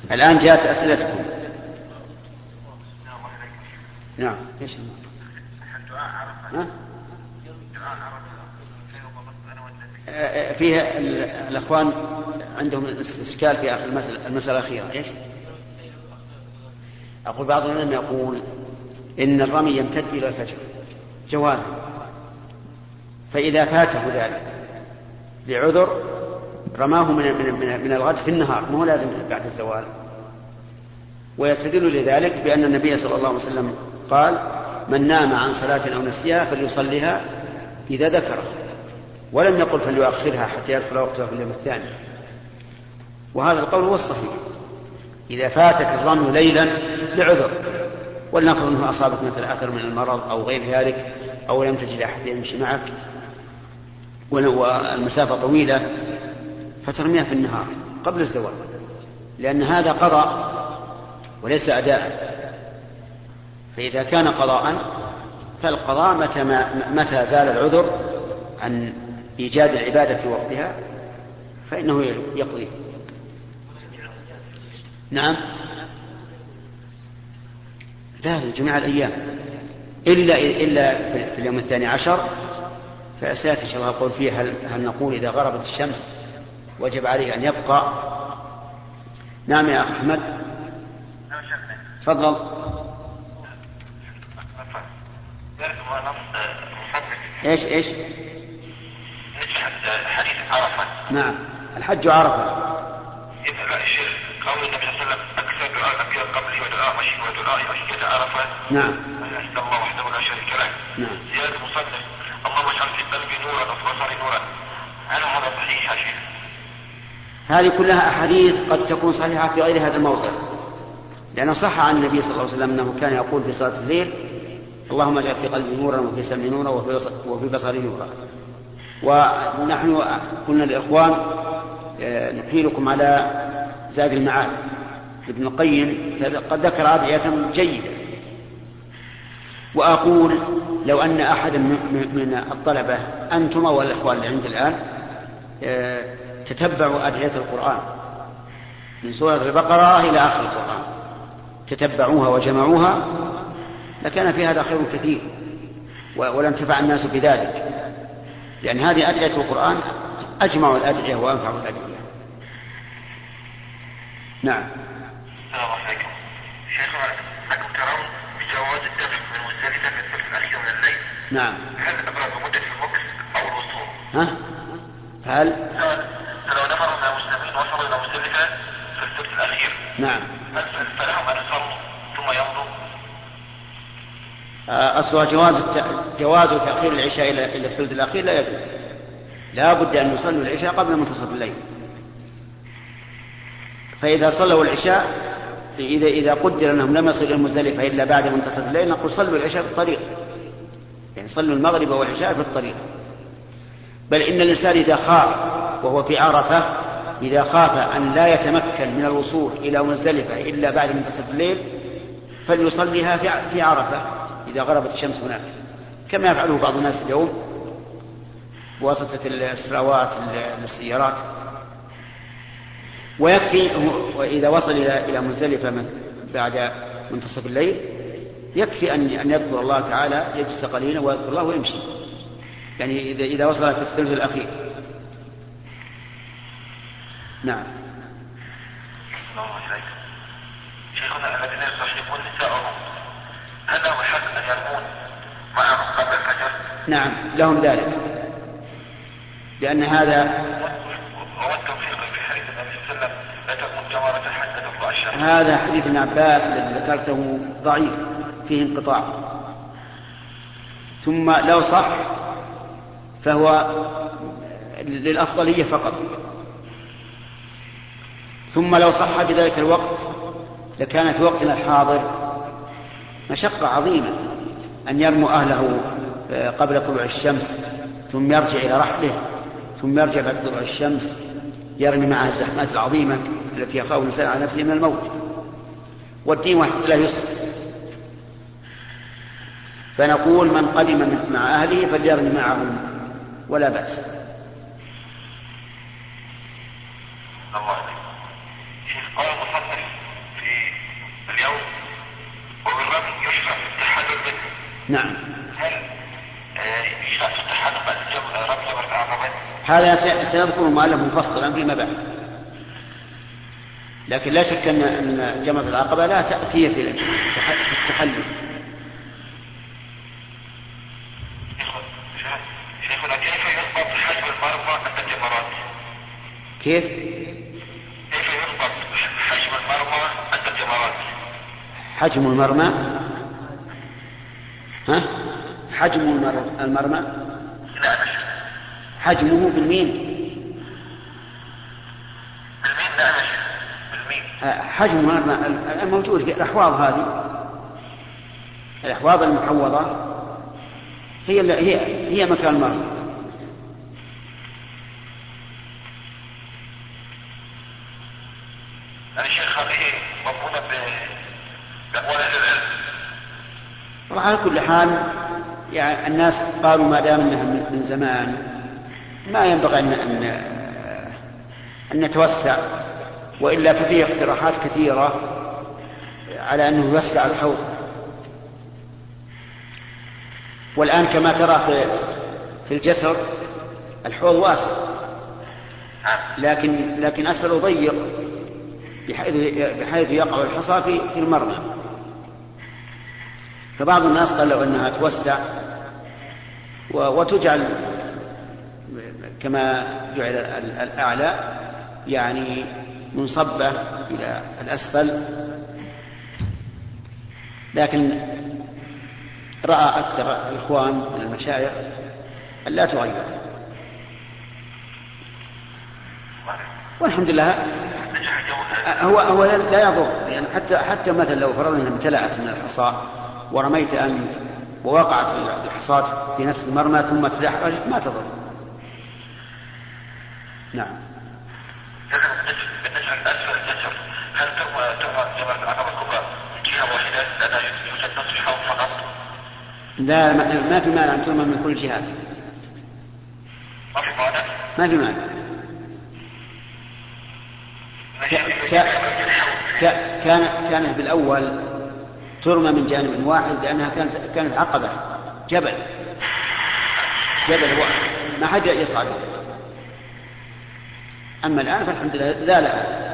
الآن جاءت أسئلتكم. نعم. إيش فيها الأخوان عندهم استشكال في آخر المسألة الأخيرة. إيش؟ أقول بعض العلماء يقول إن الرمي يمتد إلى الفجر جوازا، فإذا فاته ذلك لعذر رماه من الغد في النهار، ما هو لازم بعد الزوال. ويستدل لذلك بأن النبي صلى الله عليه وسلم قال: من نام عن صلاة أو نسيها فليصليها إذا ذكره، ولم يقل فليؤخرها حتى يدخل وقتها في اليوم الثاني. وهذا القول هو الصحيح. إذا فاتك الرمي ليلا لعذر، ولنفرض أنه أصابك مثل أثر من المرض أو غير ذلك، أو لم تجد أحد يمشي معك والمسافة طويلة، فترميها في النهار قبل الزوال، لأن هذا قضاء وليس أداء. فإذا كان قضاء فالقضاء متى زال العذر عن إيجاد العبادة في وقتها فإنه يقضيه. نعم. لا، جميع الأيام إلا في اليوم 12 فسيأتي إن شاء الله القول فيه هل نقول إذا غربت الشمس وجب عليه أن يبقى. نعم يا أخ أحمد، تفضل. إيش حديث عرفة. نعم، الحج عرفة. قول النبي صلى الله عليه وسلم: أكثر دعاء الأنبياء قبلي ودعاء أشهد عرفة. نعم. أن الله وحده لا شريك له. نعم. زيادة مصنف: اللهم اجعل في قلبي نورا وفي بصري نورا. هل هذا صحيح يا شيخ؟ هذه كلها أحاديث قد تكون صحيحة في غير هذا الموضع، لأنه صح عن النبي صلى الله عليه وسلم أنه كان يقول في صلاة الليل: اللهم اجعل في قلبي نورا وفي سمعي نورا وفي بصري نورا. ونحن قلنا للإخوان نحيلكم على زاد المعاد ابن القيم، قد ذكر أدعية جيدة. وأقول لو أن أحد من الطلبة أنتم والإخوان اللي عند الآن تتبعوا أدعية القرآن من سورة البقرة إلى آخر القرآن، تتبعوها وجمعوها، لكان في هذا خير كثير ولانتفع الناس بذلك، لأن هذه أدعية القرآن أجمع الأدعية وأنفع الأدعية. نعم. السلام عليكم. شيخنا، أنتم ترون بجواز الدفع من مزدلفة في الثلث الأخير من الليل. نعم. هل أبرز مدة المكس أو الوصول؟ هل لو نفر من المسلمين وصلوا إلى مزدلفة في الثلث الأخير، نعم، هل فلهم أن يصلوا ثم يمضوا؟ أصلها جواز تأخير العشاء إلى الثلث الأخير لا يجوز، لا بد أن يصلوا العشاء قبل منتصف الليل. فإذا صلوا العشاء، إذا قدر أنهم لم يصلوا إلى المزدلفة إلا بعد منتصف الليل، نقول صلوا العشاء في الطريق، يعني صلوا المغرب والعشاء في الطريق. بل إن الإنسان إذا خاف وهو في عرفة، إذا خاف أن لا يتمكن من الوصول إلى مزدلفة إلا بعد منتصف الليل فليصليها في عرفة إذا غربت الشمس هناك، كما يفعله بعض الناس اليوم بواسطة السراوات للسيارات. ويكفي وإذا وصل إلى مزدلفة بعد منتصف الليل يكفي أن يذكر الله تعالى، يجلس قليلا ويذكر الله ويمشي، يعني إذا وصل في الثلث الأخير. نعم. شيخنا، الذين يصحبون نساءهم هل لهم الحق أن يرمون معهم قبل الفجر؟ نعم، لهم ذلك، لأن هذا في حديث النبي صلى الله عليه وسلم: لا تكن جمرة حتى تطلع الشمس. هذا حديث ابن عباس الذي ذكرته ضعيف فيه انقطاع، ثم لو صح فهو للأفضلية فقط، ثم لو صح في ذلك الوقت لكان في وقتنا الحاضر مشقة عظيمة أن يرموا أهله قبل طلوع الشمس، ثم يرجع إلى رحله، ثم يرجع بعد طلوع الشمس يرمي معها الزحمات العظيمة التي يخاف الإنسان على نفسه من الموت، والدين وحده لا يسر. فنقول من قدم مع أهله فليرمي معهم ولا بأس. الله عليك. قال المصنف: نعم. هل يشرع تحرم رمي جمرة العقبة؟ هذا سيذكر المؤلف مفصلا فيما بعد، لكن لا شك أن جمرة العقبة لا تأثير في التحلل. شيخنا كيف يضبط حجم المرمى عند الجمرات؟ كيف يضبط حجم المرمى عند الجمرات؟ حجم المرمى؟ ها؟ حجم المرمى؟ لا. حجمه بالميم. بالميم؟ لا بالميم. حجم المرمى الموجود في الأحواض، هذه الأحواض المحوضة هي مكان المرمى. الشيخ هذه مضمونة بأموال أهل العلم. وعلى كل حال يعني الناس قالوا ما دام انها من زمان ما ينبغي ان نتوسع، والا ففيه اقتراحات كثيره على انه يوسع الحوض. والان كما ترى في الجسر الحوض واسع، لكن اسفله ضيق بحيث يقع الحصى في المرمى. فبعض الناس قال لو انها توسع وتجعل كما جعل الاعلى يعني منصبه الى الاسفل، لكن راى اكثر الاخوان من المشايخ ان لا تغير، والحمد لله. هو لا يضر، يعني حتى مثلا لو فرضنا انها امتلأت من الحصى ورميت أنت ووقعت الحصاة في نفس المرمى ثم تدحرجت ما تضر. نعم. بالنسبة لأسفل الجسر هل ترمى جمرة العقبة الكبرى من جهة واحدة لا يوجد نصف حوض فقط؟ لا، ما في مانع أن ترمى من كل الجهات. ما في مانع؟ ما في مانع. كانت بالأول ترمى من جانب واحد لأنها كانت عقبة جبل واحد ما حد يصعد. أما الآن فالحمد لله زالها.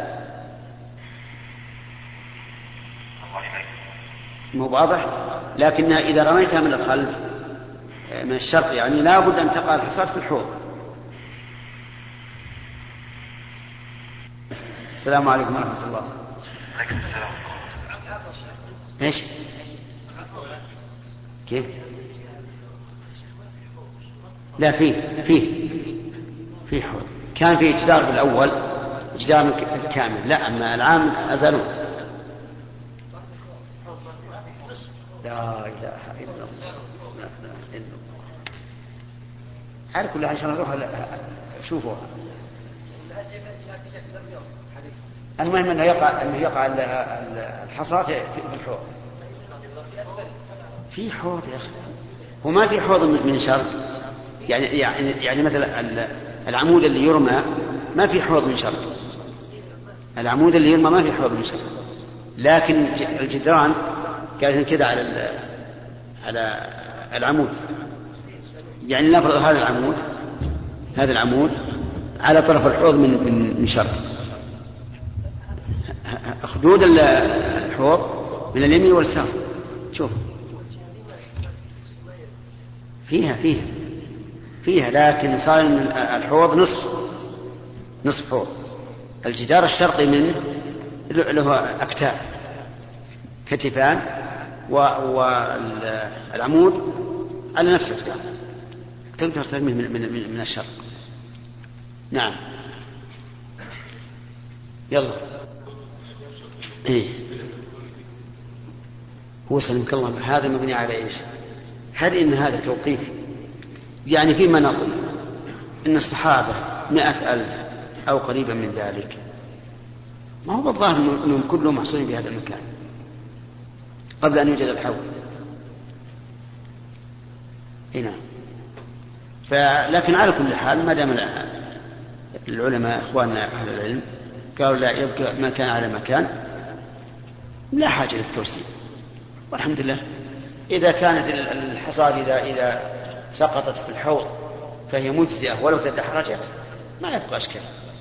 مو واضح، لكنها إذا رميتها من الخلف من الشرق يعني لا بد أن تقع الحصاد في الحوض. السلام عليكم ورحمة الله. ايش؟ كيف؟ لا فيه حوض. كان فيه جدار بالأول، جدار كامل، لا أما العام أزالوه. لا إله إلا الله. على كل حال نروح شوفوا. المهم أنه يقع الحصى في الحوض. في حوض يا أخي، وما في حوض من شرق. يعني مثلا العمود اللي يرمى ما في حوض من شرق. العمود اللي يرمى ما في حوض من شرق، لكن الجدران كانت كذا على العمود. يعني نفرض هذا العمود على طرف الحوض من شرق. خدود الحوض من اليمين واليسار. شوف فيها لكن صار الحوض نصف حوض. الجدار الشرقي منه له أكتاف كتفان، والعمود على نفس الجدار تقدر ترميه من الشرق. نعم. يلا. هو سلمك الله هذا مبني على ايش؟ هل ان هذا توقيف؟ يعني فيما نقول ان الصحابة 100,000 او قريبا من ذلك، ما هو بالظاهر انهم كلهم محصورين بهذا المكان قبل ان يوجد الحوض. هنا لكن على كل حال ما دام العلماء اخواننا اهل العلم قالوا لا يبقى ما كان على مكان لا حاجة للتوسيع، والحمد لله. إذا كانت الحصاد إذا سقطت في الحوض فهي مجزئة ولو تدحرجت ما يبقى أشكال.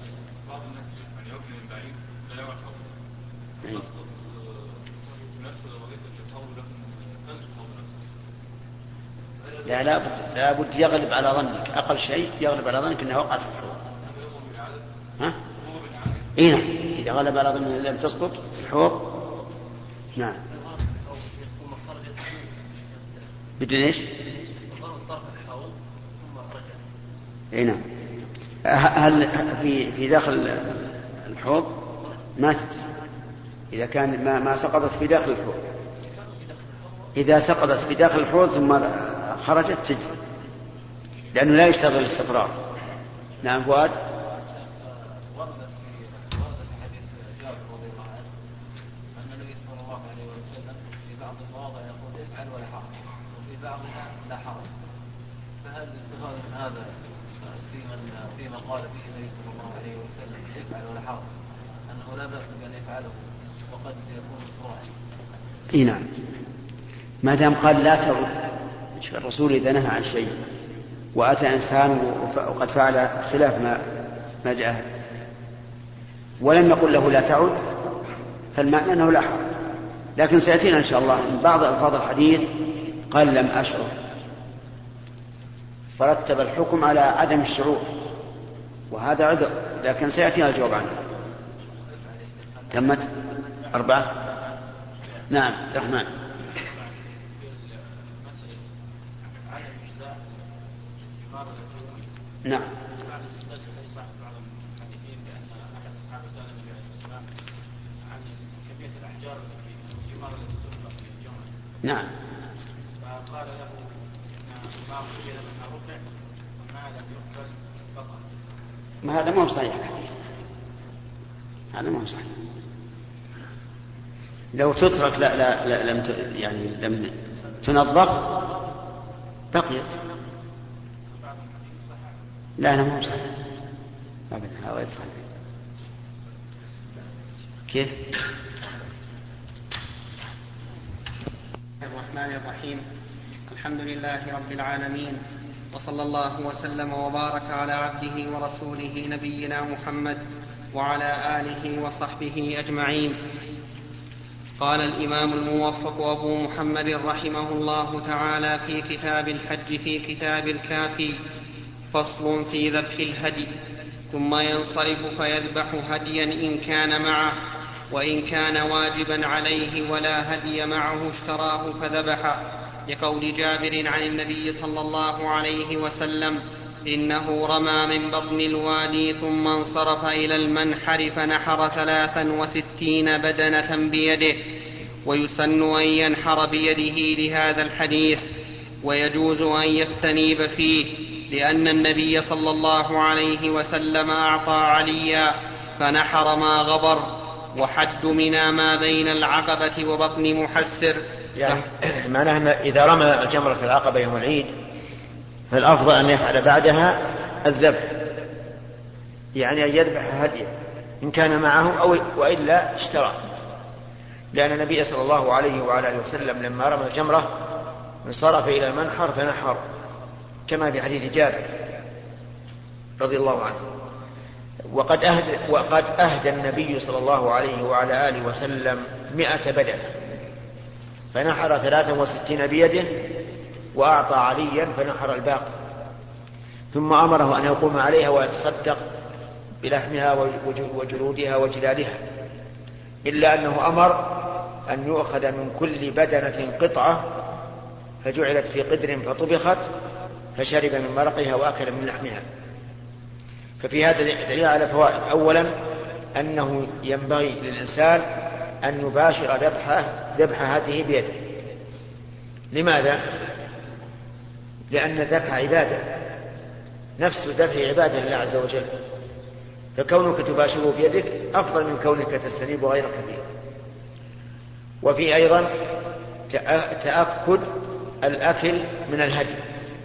لا بد يغلب على ظنك، أقل شيء يغلب على ظنك أنها وقعت في الحوض. ها؟ إيه نعم، إذا غلب على ظنك لم تسقط في الحوض. نعم. بدون إيش؟ إيه نعم. هل في داخل الحوض ما تجزي إذا كان ما سقطت في داخل الحوض. إذا سقطت في داخل الحوض ثم خرجت تجزي لأنه لا يشتغل الاستقرار. نعم فؤاد. ورد في حديث جابر رضي الله عنه أن النبي صلى الله عليه وسلم في بعض المواضع يقول افعل ولا حرج وفي بعضها لا حرج، فهل يستفاد من هذا فيما قال فيه النبي صلى الله عليه وسلم افعل ولا حرج أنه لا بأس بأن يفعله وقد يكون مشروعا؟ نعم، ما دام قال لا تعد. الرسول إذا نهى عن شيء وأتى إنسان وقد فعل خلاف ما جاء ولم يقل له لا تعد فالمعنى أنه لا حرج. لكن سيأتينا إن شاء الله من بعض ألفاظ الحديث قال لم أشعر فرتب الحكم على عدم الشعور وهذا عذر، لكن سيأتينا الجواب عنه. تمت 4. نعم الرحمن. نعم. نعم. فقال له ان ما قيل منها رفع وما لم يقبل بطل. ما هذا ما هو صحيح الحديث، هذا ما هو صحيح. لو تترك لم تنظف بقيت. لا أنا ما هو صحيح أبدا، هذا غير صحيح. كيف؟ الرحمن الرحيم. الحمد لله رب العالمين، وصلى الله وسلم وبارك على عبده ورسوله نبينا محمد وعلى آله وصحبه أجمعين. قال الإمام الموفق أبو محمد رحمه الله تعالى في كتاب الحج في كتاب الكافي: فصل في ذبح الهدي. ثم ينصرف فيذبح هديا إن كان معه، وإن كان واجبا عليه ولا هدي معه اشتراه فذبح، لقول جابر عن النبي صلى الله عليه وسلم: إنه رمى من بطن الوادي ثم انصرف إلى المنحر فنحر 63 بدنة بيده. ويسن أن ينحر بيده لهذا الحديث، ويجوز أن يستنيب فيه، لأن النبي صلى الله عليه وسلم أعطى عليا فنحر ما غبر، وحد منى ما بين العقبة وبطن محسر. يعني معناه أن إذا رمى جمرة العقبة يوم العيد فالأفضل أن يفعل بعدها الذبح، يعني أن يذبح هديه إن كان معه أو وإلا اشترى، لأن النبي صلى الله عليه وعلى آله وسلم لما رمى الجمرة انصرف إلى المنحر فنحر، كما في حديث جابر رضي الله عنه. وقد أهدى النبي صلى الله عليه وعلى آله وسلم 100 بدنة، فنحر 63 بيده، وأعطى عليا فنحر الباقي، ثم أمره أن يقوم عليها ويتصدق بلحمها وجلودها وجلالها، إلا أنه أمر أن يؤخذ من كل بدنة قطعة فجعلت في قدر فطبخت فشرب من مرقها وأكل من لحمها. ففي هذا دليل على فوائد. أولا أنه ينبغي للإنسان أن يباشر ذبح هذه بيده. لماذا؟ لأن الذبح عبادة، نفس الذبح عبادة لله عز وجل، فكونك تباشره بيدك أفضل من كونك تستنيب غيرك فيه. وفي أيضا تأكد الأكل من الهدي،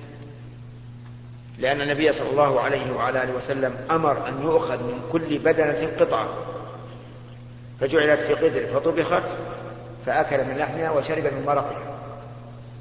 لأن النبي صلى الله عليه وعلى آله وسلم أمر أن يؤخذ من كل بدنة قطعة فجعلت في قدر فطبخت فأكل من لحمها وشرب من مرقها.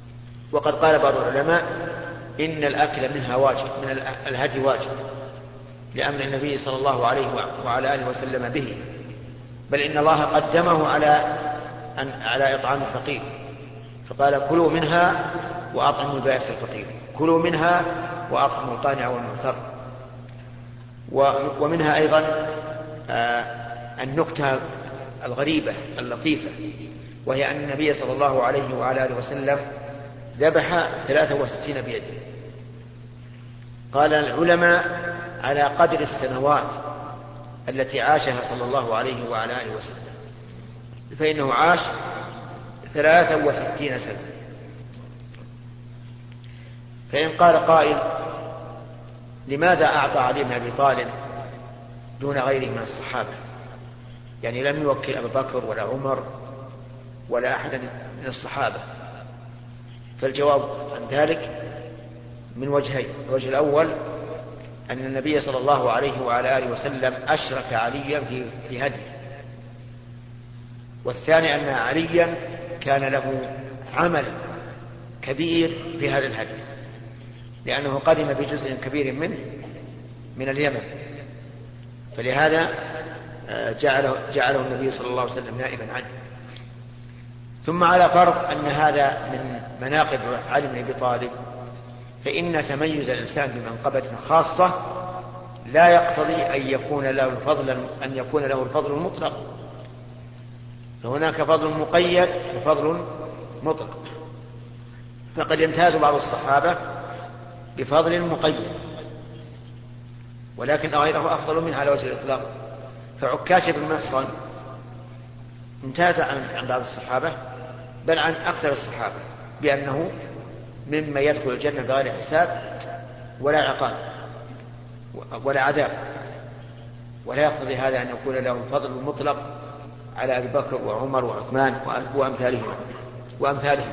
وقد قال بعض العلماء إن الأكل منها واجب، من الهدي واجب، لأمر النبي صلى الله عليه وعلى آله وسلم به، بل إن الله قدمه على إطعام الفقير، فقال كلوا منها وأطعموا البائس الفقير، كلوا منها وأطعموا القانع والمعتر. ومنها أيضا النكتة الغريبة اللطيفة، وهي أن النبي صلى الله عليه وعلى آله وسلم ذبح 63 بيده. قال العلماء على قدر السنوات التي عاشها صلى الله عليه وعلى آله وسلم، فإنه عاش 63 سنة. فإن قال قائل لماذا أعطى علي بن أبي طالب دون غيره من الصحابة؟ يعني لم يوكل أبا بكر ولا عمر ولا أحد من الصحابة. فالجواب عن ذلك من وجهين: الوجه الأول أن النبي صلى الله عليه وعلى آله وسلم أشرك عليا في هديه، والثاني أن عليا كان له عمل كبير في هذا الهدي، لأنه قدم بجزء كبير منه من اليمن، فلهذا جعله النبي صلى الله عليه وسلم نائبا عنه. ثم على فرض أن هذا من مناقب علي بن أبي طالب، فإن تميز الإنسان بمنقبة خاصة لا يقتضي أن يكون له الفضل المطلق، فهناك فضل مقيد وفضل مطلق. فقد يمتاز بعض الصحابة بفضل مقيد، ولكن غيره أفضل منه على وجه الإطلاق. فعكاشة بن محصن امتاز عن بعض الصحابة، بل عن أكثر الصحابة، بأنه مما يدخل الجنة بغير حساب ولا عقاب ولا عذاب، ولا يقتضي هذا أن يكون له الفضل المطلق على أبي بكر وعمر وعثمان وأمثالهم.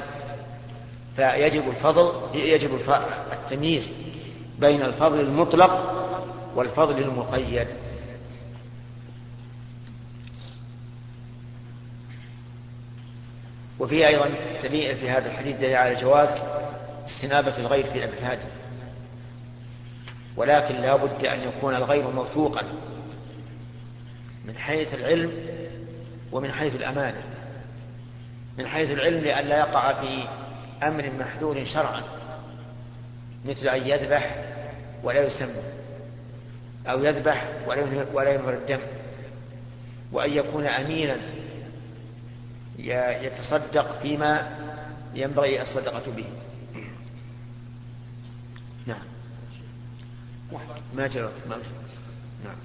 فيجب التمييز بين الفضل المطلق والفضل المقيد. وفيه أيضا دليل في هذا الحديث دليل على جواز استنابة الغير في الهدي، ولكن لا بد أن يكون الغير موثوقا من حيث العلم ومن حيث الأمانة. من حيث العلم لئلا يقع في أمر محذور شرعا، مثل أن يذبح ولا يسمى، أو يذبح ولا ينهر الدم، وأن يكون أمينا يتصدق فيما ينبغي الصدقة به. نعم. ما جرى. نعم.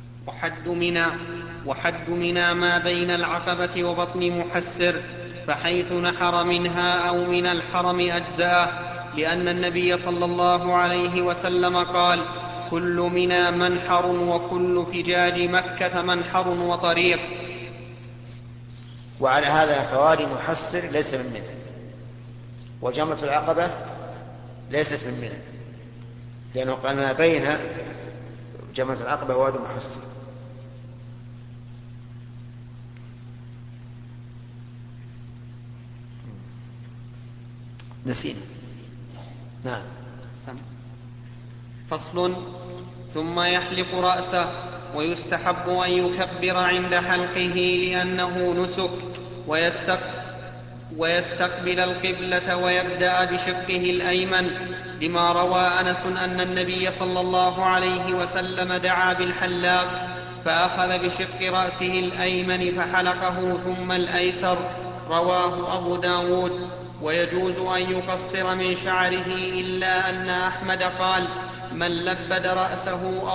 وحد منى ما بين العقبة وبطن محسر، فحيث نحر منها أو من الحرم أجزاه، لأن النبي صلى الله عليه وسلم قال: كل منى منحر وكل فجاج مكة منحر وطريق. وعلى هذا فوادي محسر ليس من منى، وجمرة العقبة ليست من منى، لأنه قال ما بين جمرة العقبة ووادي محسر. نسينا. نعم. فصل. ثم يحلق رأسه، ويستحب أن يكبر عند حلقه لأنه نسك، ويستقبل القبلة ويبدأ بشقه الأيمن، لما روى أنس أن النبي صلى الله عليه وسلم دعا بالحلاق فأخذ بشق رأسه الأيمن فحلقه ثم الأيسر، رواه أبو داود. ويجوز أن يقصر من شعره، إلا أن أحمد قال: من لبد رأسه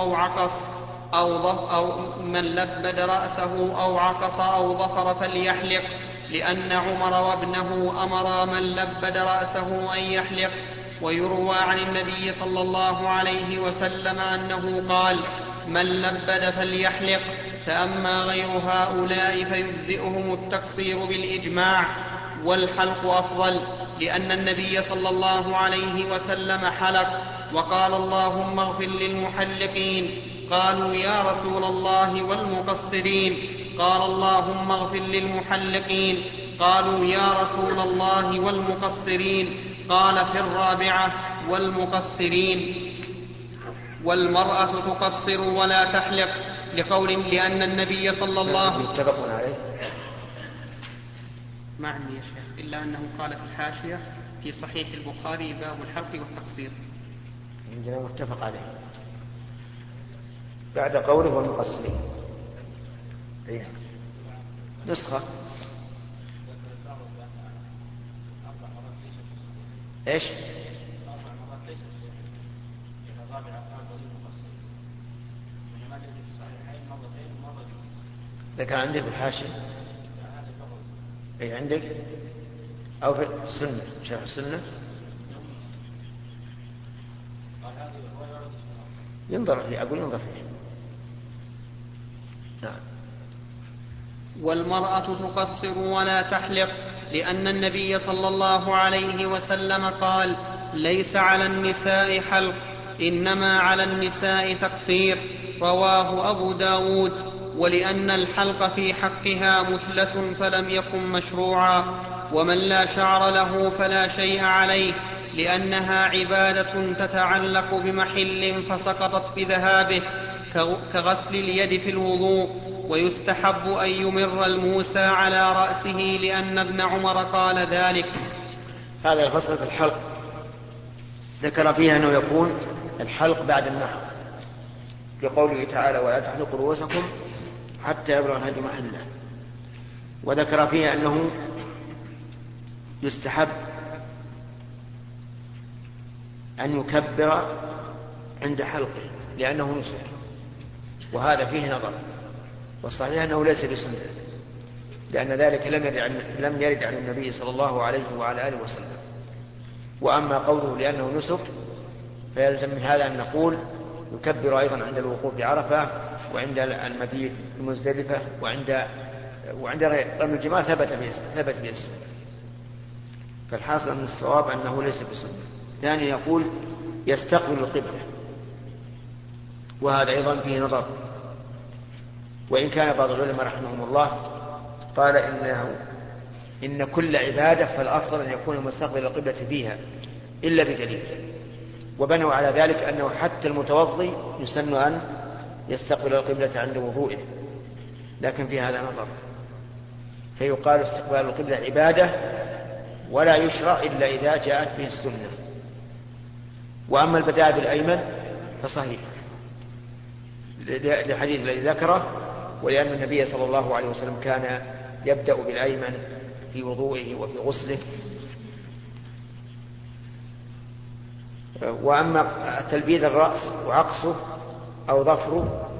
أو عقص أو ظفر فليحلق، لأن عمر وابنه أمرا من لبد رأسه أن يحلق. ويروى عن النبي صلى الله عليه وسلم أنه قال: من لبد فليحلق. فأما غير هؤلاء فيجزئهم التقصير بالإجماع، والحلق أفضل، لأن النبي صلى الله عليه وسلم حلق وقال: اللهم اغفر للمحلقين. قالوا: يا رسول الله والمقصرين؟ قال: اللهم اغفر للمحلقين. قالوا: يا رسول الله والمقصرين؟ قال في الرابعة: والمقصرين. والمرأة تقصر ولا تحلق لأن النبي صلى الله متفق عليه. ما عندي يا شيخ إلا أنه قال في الحاشية في صحيح البخاري: باب الحلق والتقصير. عندنا متفق عليه بعد قوله والمقصرين. إيه؟ نسخة ايش؟ إذا كان عندك بالحاشية. اي عندك او في السنة، شرح السنة ينظر فيه، اقول ينظر فيه. نعم. والمرأة تقصر ولا تحلق لأن النبي صلى الله عليه وسلم قال: ليس على النساء حلق إنما على النساء تقصير. رواه أبو داود. ولأن الحلق في حقها مثلة فلم يكن مشروعا، ومن لا شعر له فلا شيء عليه، لأنها عبادة تتعلق بمحل فسقطت بذهابه، كغسل اليد في الوضوء. ويستحب أن يمر الموسى على رأسه لأن ابن عمر قال ذلك. هذا الفصل في الحلق ذكر فيها أنه يكون الحلق بعد النحر بقوله تعالى: ولا تحلقوا رؤوسكم حتى يبلغ الهدي محله. وذكر فيها أنه يستحب أن يكبر عند حلقه لأنه نسك، وهذا فيه نظر، والصحيح أنه ليس بسنة، لأن ذلك لم يرد عن النبي صلى الله عليه وعلى آله وسلم. وأما قوله لأنه نسك فيلزم من هذا أن نقول يكبر أيضا عند الوقوف بعرفة، وعند المبيت بمزدلفة، وعند رمي الجمار ثبت باسمه. فالحاصل أن الصواب أنه ليس بسنة. ثانيا يقول يستقبل القبلة، وهذا أيضا فيه نظر، وإن كان بعض العلماء رحمهم الله قال إن كل عبادة فالأفضل أن يكون مستقبل القبلة فيها إلا بدليل، وبنوا على ذلك أنه حتى المتوضي يسن أن يستقبل القبلة عند وضوئه، لكن في هذا نظر، فيقال استقبال القبلة عبادة ولا يشرع إلا إذا جاءت به السنة. وأما البداء بالأيمن فصحيح لحديث الذي ذكره، ولأن النبي صلى الله عليه وسلم كان يبدأ بالأيمن في وضوئه وفي غسله. وأما تلبيد الرأس وعقصه أو ظفره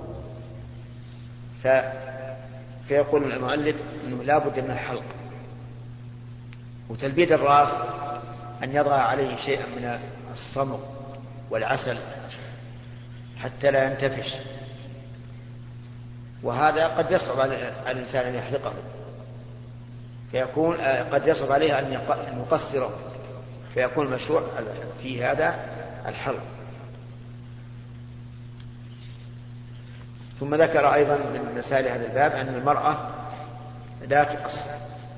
فيقول المؤلف أنه لا بد من الحلق. وتلبيد الرأس أن يضع عليه شيئا من الصمغ والعسل حتى لا ينتفش، وهذا قد يصعب على الإنسان أن يحلقه، فيكون قد يصعب عليه أن يقصره، فيكون المشروع في هذا الحلق. ثم ذكر أيضا من مسائل هذا الباب أن المرأة لا تقصر.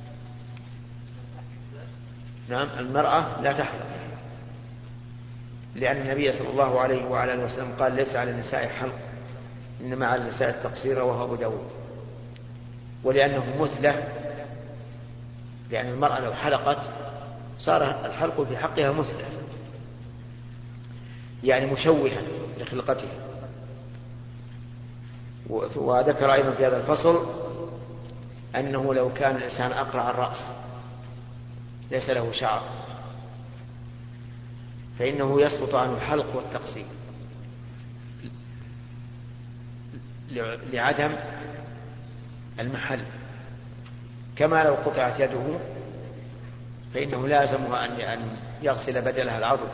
نعم، المرأة لا تحلق، لأن النبي صلى الله عليه وعلى آله وسلم قال: ليس على النساء حلق إنما على النساء التقصير، وهو أبو داود. ولأنه مثلة، لأن المرأة لو حلقت صار الحلق في حقها مثلة، يعني مشوها لخلقتها. وذكر أيضا في هذا الفصل أنه لو كان الإنسان أقرع الرأس ليس له شعر فإنه يسقط عنه الحلق والتقصير لعدم المحل، كما لو قطعت يده فإنه لازمه أن يغسل بدلها العضد.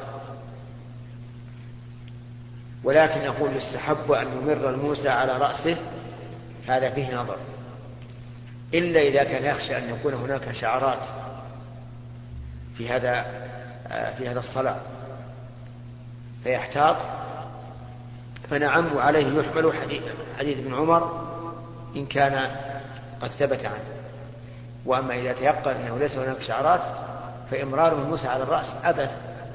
ولكن يقول يستحب أن يمر الموسى على رأسه، هذا فيه نظر، إلا إذا كان يخشى أن يكون هناك شعرات في هذا الصلاة فيحتاط، فنعم وعليه يحمل حديث ابن عمر إن كان قد ثبت عنه. وأما إذا تيقن أنه ليس هناك شعرات فإمرار الموسى على الرأس عبث.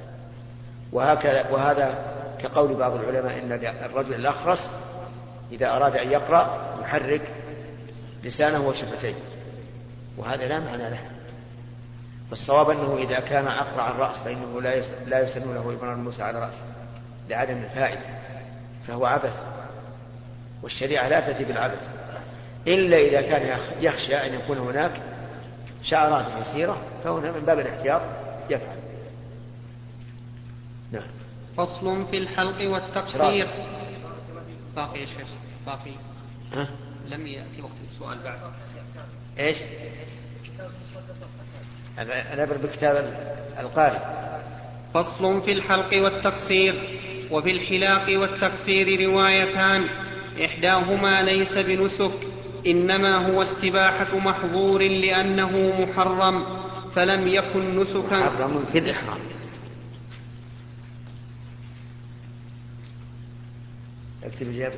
وهذا كقول بعض العلماء إن الرجل الأخرس إذا أراد أن يقرأ يحرك لسانه وشفتيه، وهذا لا معنى له. والصواب أنه إذا كان أقرع الرأس فإنه لا يسن له إمرار الموسى على رأسه لعدم الفائدة، فهو عبث، والشريعة لا تأتي بالعبث إلا إذا كان يخشى أن يكون هناك شعرات يسيرة، فهنا من باب الاحتياط يفعل. نعم. فصل في الحلق والتقصير. باقي يا شيخ باقي. ها؟ لم يأتي وقت السؤال بعد. إيش؟ أنا بكتاب القارئ. فصل في الحلق والتقصير. وفي الحلاق والتقصير روايتان، إحداهما ليس بنسك، إنما هو استباحة محظور لأنه محرم فلم يكن نسكا. محرم في الإحرام. اكتب الإجابة.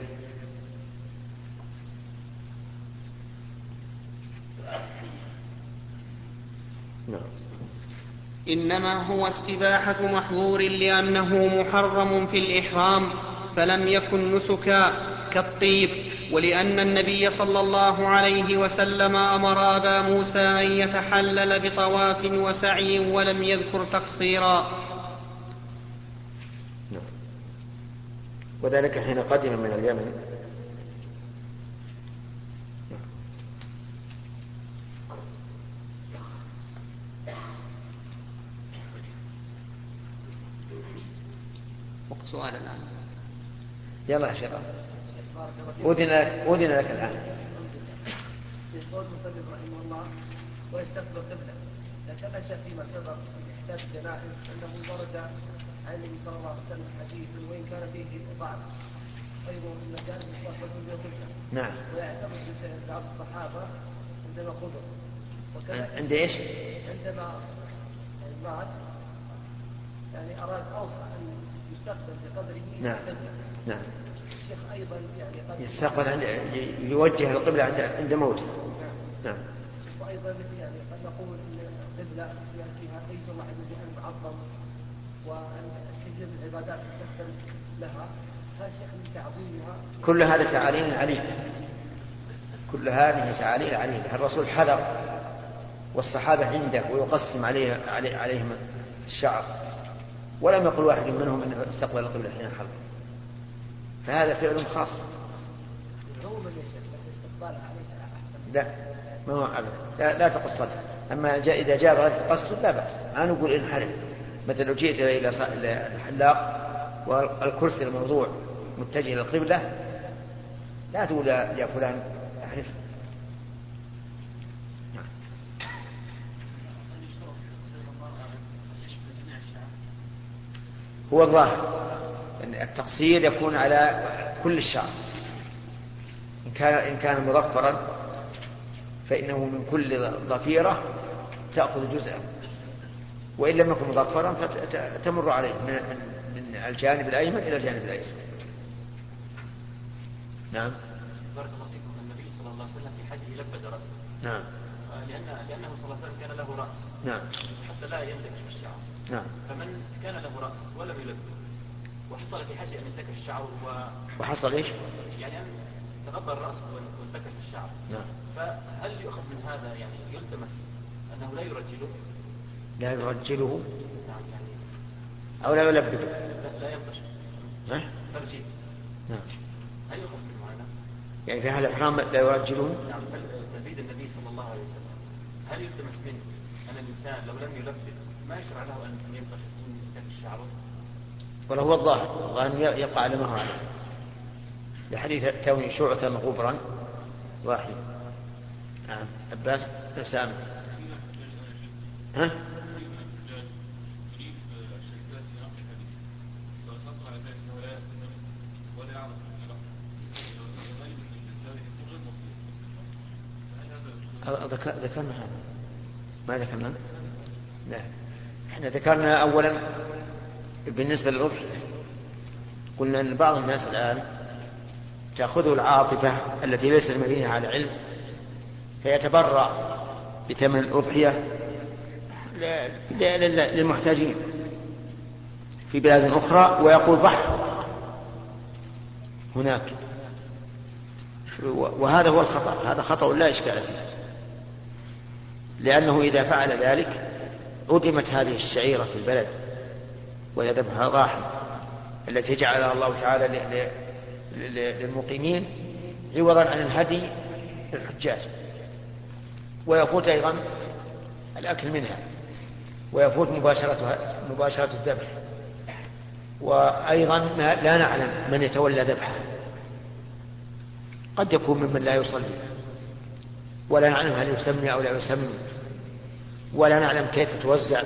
نعم. إنما هو استباحة محظور لأنه محرم في الإحرام فلم يكن نسكا كالطيب، ولأن النبي صلى الله عليه وسلم أمر أبا موسى أن يتحلل بطواف وسعي ولم يذكر تقصيرا. وذلك حين قدم من اليمن وقت سؤال الآن. يلا يا شباب، أذن لك الآن. يقول المصنف رحمه الله ويستقبل قبله، يتمشى فيما سبق في كتاب الجنائز أنه ورد عن النبي صلى الله عليه وسلم حديث وإن كان فيه ضعف أيضا أن كان مستقبل بالقبلة. نعم. ويعتمد بعض الصحابة عندما قبل. عند إيش؟ عندما مات يعني أراد أوصى أن يستقبل بقدره. نعم. نعم. الشيخ أيضا يعني قد يستقبل يوجه القبلة عند موته. نعم. وأيضا يعني قد نقول أن القبلة يعني فيها ليس واحد من معظم وأن كثير من العبادات تختلف لها، هذا شيخ من تعظيمها. كل هذا تعاليل عليلة، كل هذه تعاليل عليلة. الرسول حذر والصحابة عنده ويقسم عليهم الشعر، ولم يقل واحد منهم أنه استقبل القبلة حين حلق، فهذا فعل خاص. لا ما هو أبدا، لا تقصدها. أما إذا جاء غير تقصد لا بأس، ما نقول انحرف. مثل لو جئت إلى الحلاق والكرسي الموضوع متجه للقبلة لا تقول يا فلان احرف. هو الظاهر أن التقصير يكون على كل الشعر، إن كان مظفرا فإنه من كل ضفيرة تأخذ جزءا، وإن لم يكن مظفرا فتمر عليه من الجانب الأيمن إلى الجانب الأيسر. نعم. بارك الله فيكم. النبي صلى الله عليه وسلم في حجه لبد رأسه. نعم. لأنه صلى الله عليه وسلم كان له رأس. نعم. حتى لا يندكش في الشعر. نعم. فمن كان له رأس ولم يلبد وحصل في حجه أن يندكش الشعر وحصل إيش؟ يعني أن تغطى الرأس واندكش الشعر. نعم. فهل يؤخذ من هذا يعني يلتمس أنه لا يرجله؟ لا يرجله. نعم. يعني أو لا يلبده. لا ينقش. ترجيل. نعم. هل يؤخذ منه هذا؟ يعني في هذا الإحرام لا يرجله. نعم. تلبيد النبي صلى الله عليه وسلم هل يلتمس منه أن الإنسان لو لم يلبد ما يشرع له أن ينقش شعره؟ ولا هو الظاهر أن يقع على مهر عليه، لحديث كون شعثا غبرا واحد. نعم. عباس سامي. ها؟ ذكرنا هذا. ما ذكرنا؟ لا. احنا ذكرنا أولا بالنسبة للأضحية قلنا أن بعض الناس الآن تأخذه العاطفة التي ليس المبنية على علم، فيتبرع بثمن الأضحية للمحتاجين في بلاد أخرى ويقول ضحوا هناك، وهذا هو الخطأ، هذا خطأ لا إشكال فيه، لأنه إذا فعل ذلك أدمت هذه الشعيرة في البلد وهي ذبح الأضاحي التي جعلها الله تعالى للمقيمين عوضا عن الهدي للحجاج، ويفوت أيضا الأكل منها، ويفوت مباشرة الذبح، وأيضا لا نعلم من يتولى ذبحها، قد يكون ممن لا يصلي، ولا نعلم هل يسمي أو لا يسمي، ولا نعلم كيف توزع.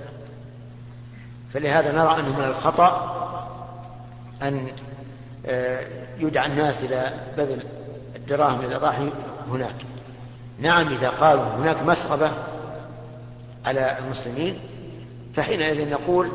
فلهذا نرى أنه من الخطأ أن يدعى الناس إلى بذل الدراهم للأضاحي هناك. نعم إذا قالوا هناك مسغبة على المسلمين فحينئذ نقول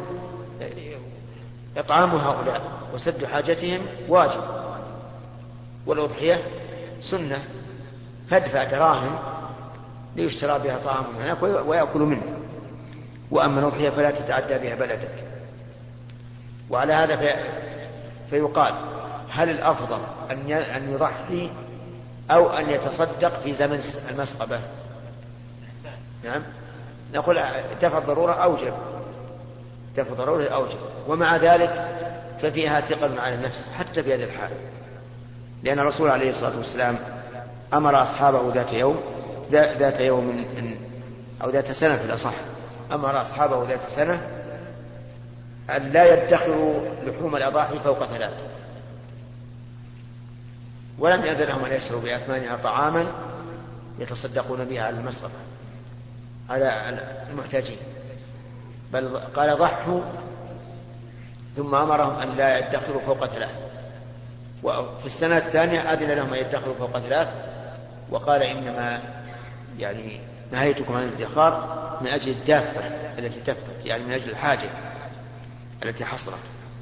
إطعام هؤلاء وسد حاجتهم واجب، والأضحية سنة، فادفع دراهم ليشترى بها طعام هناك ويأكل منه، وأما الأضحية فلا تتعدى بها بلدك. وعلى هذا فيقال هل الأفضل أن يضحي أو أن يتصدق في زمن المسغبة؟ نعم نقول دفع الضرورة أوجب، دفع الضرورة أوجب، ومع ذلك ففيها ثقل على النفس حتى في هذا الحال، لأن الرسول عليه الصلاة والسلام أمر أصحابه ذات يوم أو ذات سنة في الأصح، أمر أصحابه ذات سنة أن لا يدخروا لحوم الأضاحي فوق 3، ولم يأذن لهم أن يشربوا بأثمانها طعاما يتصدقون بها على المسغبة على المحتاجين، بل قال ضحوا، ثم أمرهم أن لا يدخروا فوق 3، وفي السنة الثانية أذن لهم أن يدخروا فوق 3، وقال إنما يعني نهيتكم عن الادخار من أجل الدافة التي تفت، يعني من أجل الحاجة التي حصلت.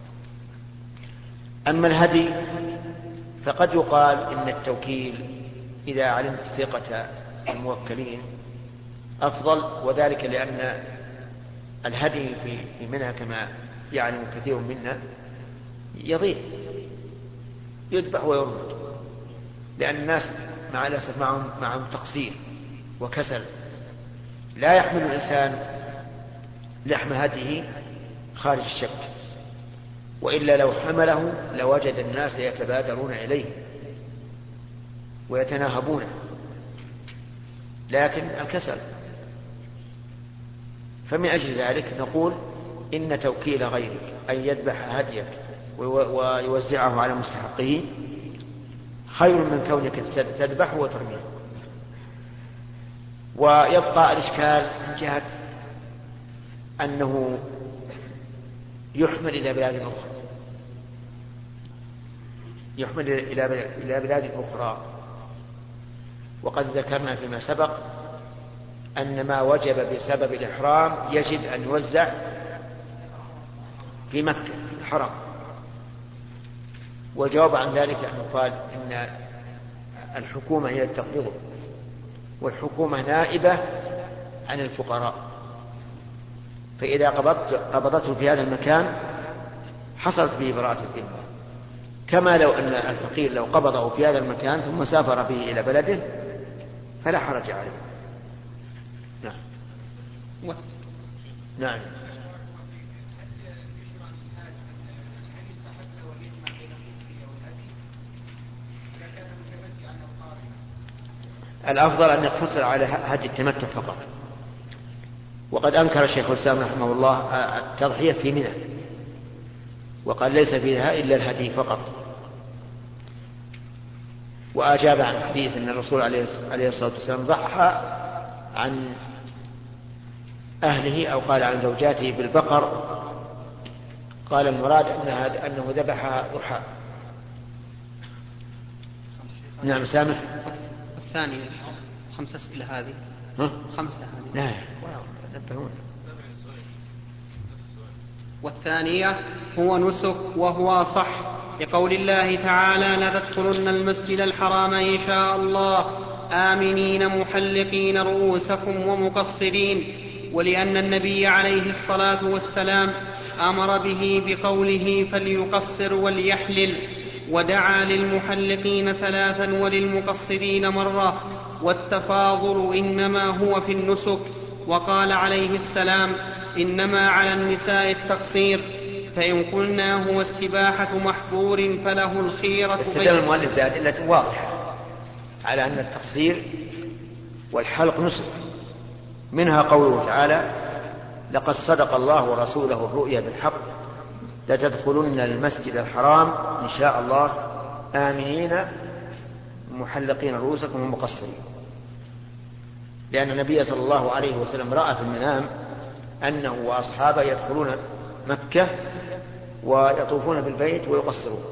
أما الهدي فقد يقال إن التوكيل إذا علمت ثقة الموكلين أفضل، وذلك لأن الهدي في منها كما يعلم كثير منا يضيع، يذبح ويرمد، لأن الناس مع الأسف معهم تقصير وكسل، لا يحمل الإنسان لحم هديه خارج الشك، وإلا لو حمله لوجد الناس يتبادرون إليه ويتناهبونه، لكن الكسل. فمن أجل ذلك نقول إن توكيل غيرك أن يذبح هديك ويوزعه على مستحقه خير من كونك تذبحه وترميه. ويبقى الإشكال من جهة أنه يحمل إلى بلاد أخرى، يحمل إلى بلاد أخرى، وقد ذكرنا فيما سبق أن ما وجب بسبب الإحرام يجب أن يوزع في مكة الحرم، والجواب عن ذلك أن يقال إن الحكومة هي تقبضه، والحكومة نائبة عن الفقراء، فإذا قبضته في هذا المكان حصلت به براءة الذمة، كما لو أن الفقير لو قبضه في هذا المكان ثم سافر به إلى بلده فلا حرج عليه. نعم. نعم. الأفضل أن يقتصر على هدي التمتع فقط، وقد أنكر الشيخ الإسلام رحمه الله التضحية في منى، وقال ليس فيها إلا الهدي فقط، وأجاب عن حديث أن الرسول عليه الصلاة والسلام ضحى عن أهله أو قال عن زوجاته بالبقر، قال المراد أنه ذبحها ضحى. نعم سامح. الثاني 5 أسئلة هذه 5 هذه. لا نبهون. والثانية هو نسك وهو صح لقول الله تعالى لتدخلن المسجد الحرام إن شاء الله آمنين محلقين رؤوسكم ومقصرين، ولأن النبي عليه الصلاة والسلام أمر به بقوله فليقصر وليحلل، ودعا للمحلقين 3 وللمقصرين مرة، والتفاضل إنما هو في النسك. وقال عليه السلام إنما على النساء التقصير، فإن قلنا هو استباحة محظور فله الخيرة. استدل المؤلف بأدلة واضحة على أن التقصير والحلق نسك، منها قوله تعالى لقد صدق الله ورسوله الرؤيا بالحق لتدخلن المسجد الحرام إن شاء الله آمنين محلقين رؤوسكم ومقصرين، لأن النبي صلى الله عليه وسلم رأى في المنام أنه وأصحابه يدخلون مكة ويطوفون بالبيت ويقصرون،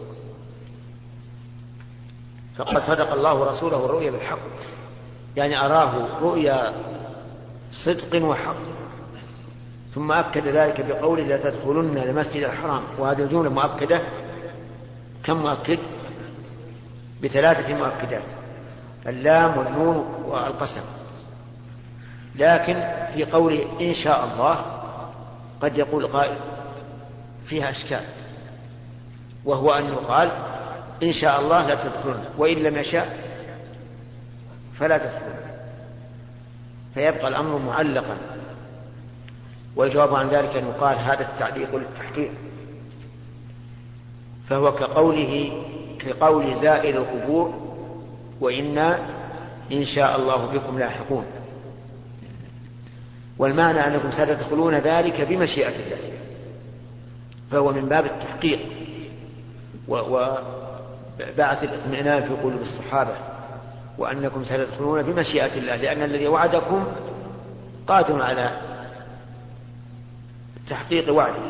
فقد صدق الله ورسوله الرؤيا بالحق، يعني أراه رؤيا صدق وحق. ثم أكد ذلك بقوله لا تدخلن المسجد الحرام، وهذه الجملة مؤكدة. كم مؤكد؟ ب3 مؤكدات: اللام والنون والقسم. لكن في قوله إن شاء الله قد يقول قائل فيها إشكال، وهو أن يقال إن شاء الله لا تدخلن، وإن لم يشاء فلا تدخلن، فيبقى الأمر معلقا. والجواب عن ذلك أن يقال هذا التعليق للتحقيق، فهو كقول زائر القبور وإنا إن شاء الله بكم لاحقون، والمعنى أنكم ستدخلون ذلك بمشيئة الله، فهو من باب التحقيق وبعث الاطمئنان في قلوب الصحابة، وأنكم ستدخلون بمشيئة الله، لأن الذي وعدكم قادر على تحقيق وعده.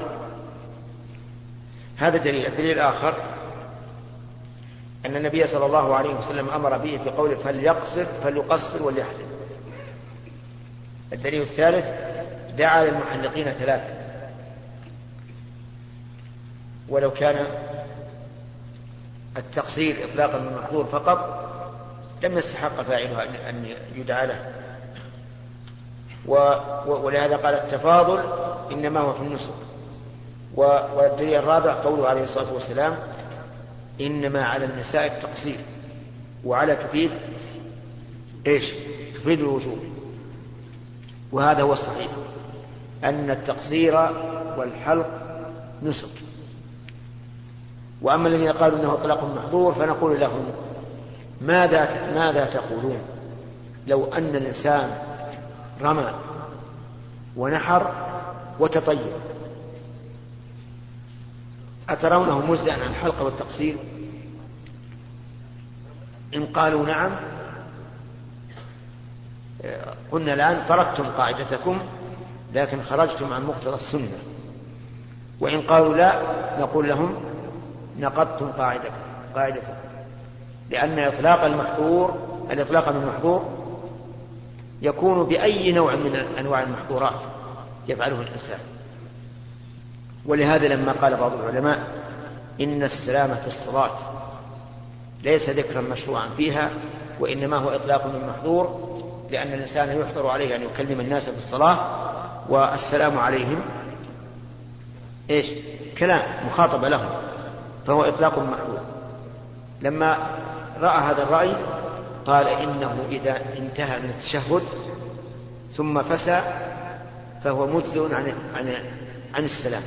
هذا دليل. الدليل الآخر أن النبي صلى الله عليه وسلم أمر به بقوله فليقصر وليحلل. الدليل الثالث دعا للمحلقين 3، ولو كان التقصير إطلاقا من المحظور فقط لم يستحق فاعله أن يدعى له. ولهذا قال التفاضل إنما هو في النسك. والدليل الرابع قوله عليه الصلاة والسلام إنما على النساء التقصير، وعلى تفيد إيش؟ تفيد الوجوب. وهذا هو الصحيح، أن التقصير والحلق نسك. وأما الذين قالوا أنه إطلاق محظور فنقول لهم ماذا تقولون لو أن الإنسان رمى ونحر وتطيب، أترونه مجزئا عن الحلق والتقصير؟ إن قالوا نعم قلنا الآن تركتم قاعدتكم لكن خرجتم عن مقتضى السنة، وإن قالوا لا نقول لهم نقضتم قاعدتكم، لأن الإطلاق من المحظور يكون بأي نوع من أنواع المحظورات يفعله الإنسان. ولهذا لما قال بعض العلماء إن السلام في الصلاة ليس ذكرا مشروعا فيها وإنما هو إطلاق من محظور، لأن الإنسان يحظر عليه أن يكلم الناس في الصلاة، والسلام عليهم إيش؟ كلام مخاطب لهم، فهو إطلاق محظور. لما رأى هذا الرأي قال إنه إذا انتهى من التشهد ثم فسى فهو مجزء عن السلام،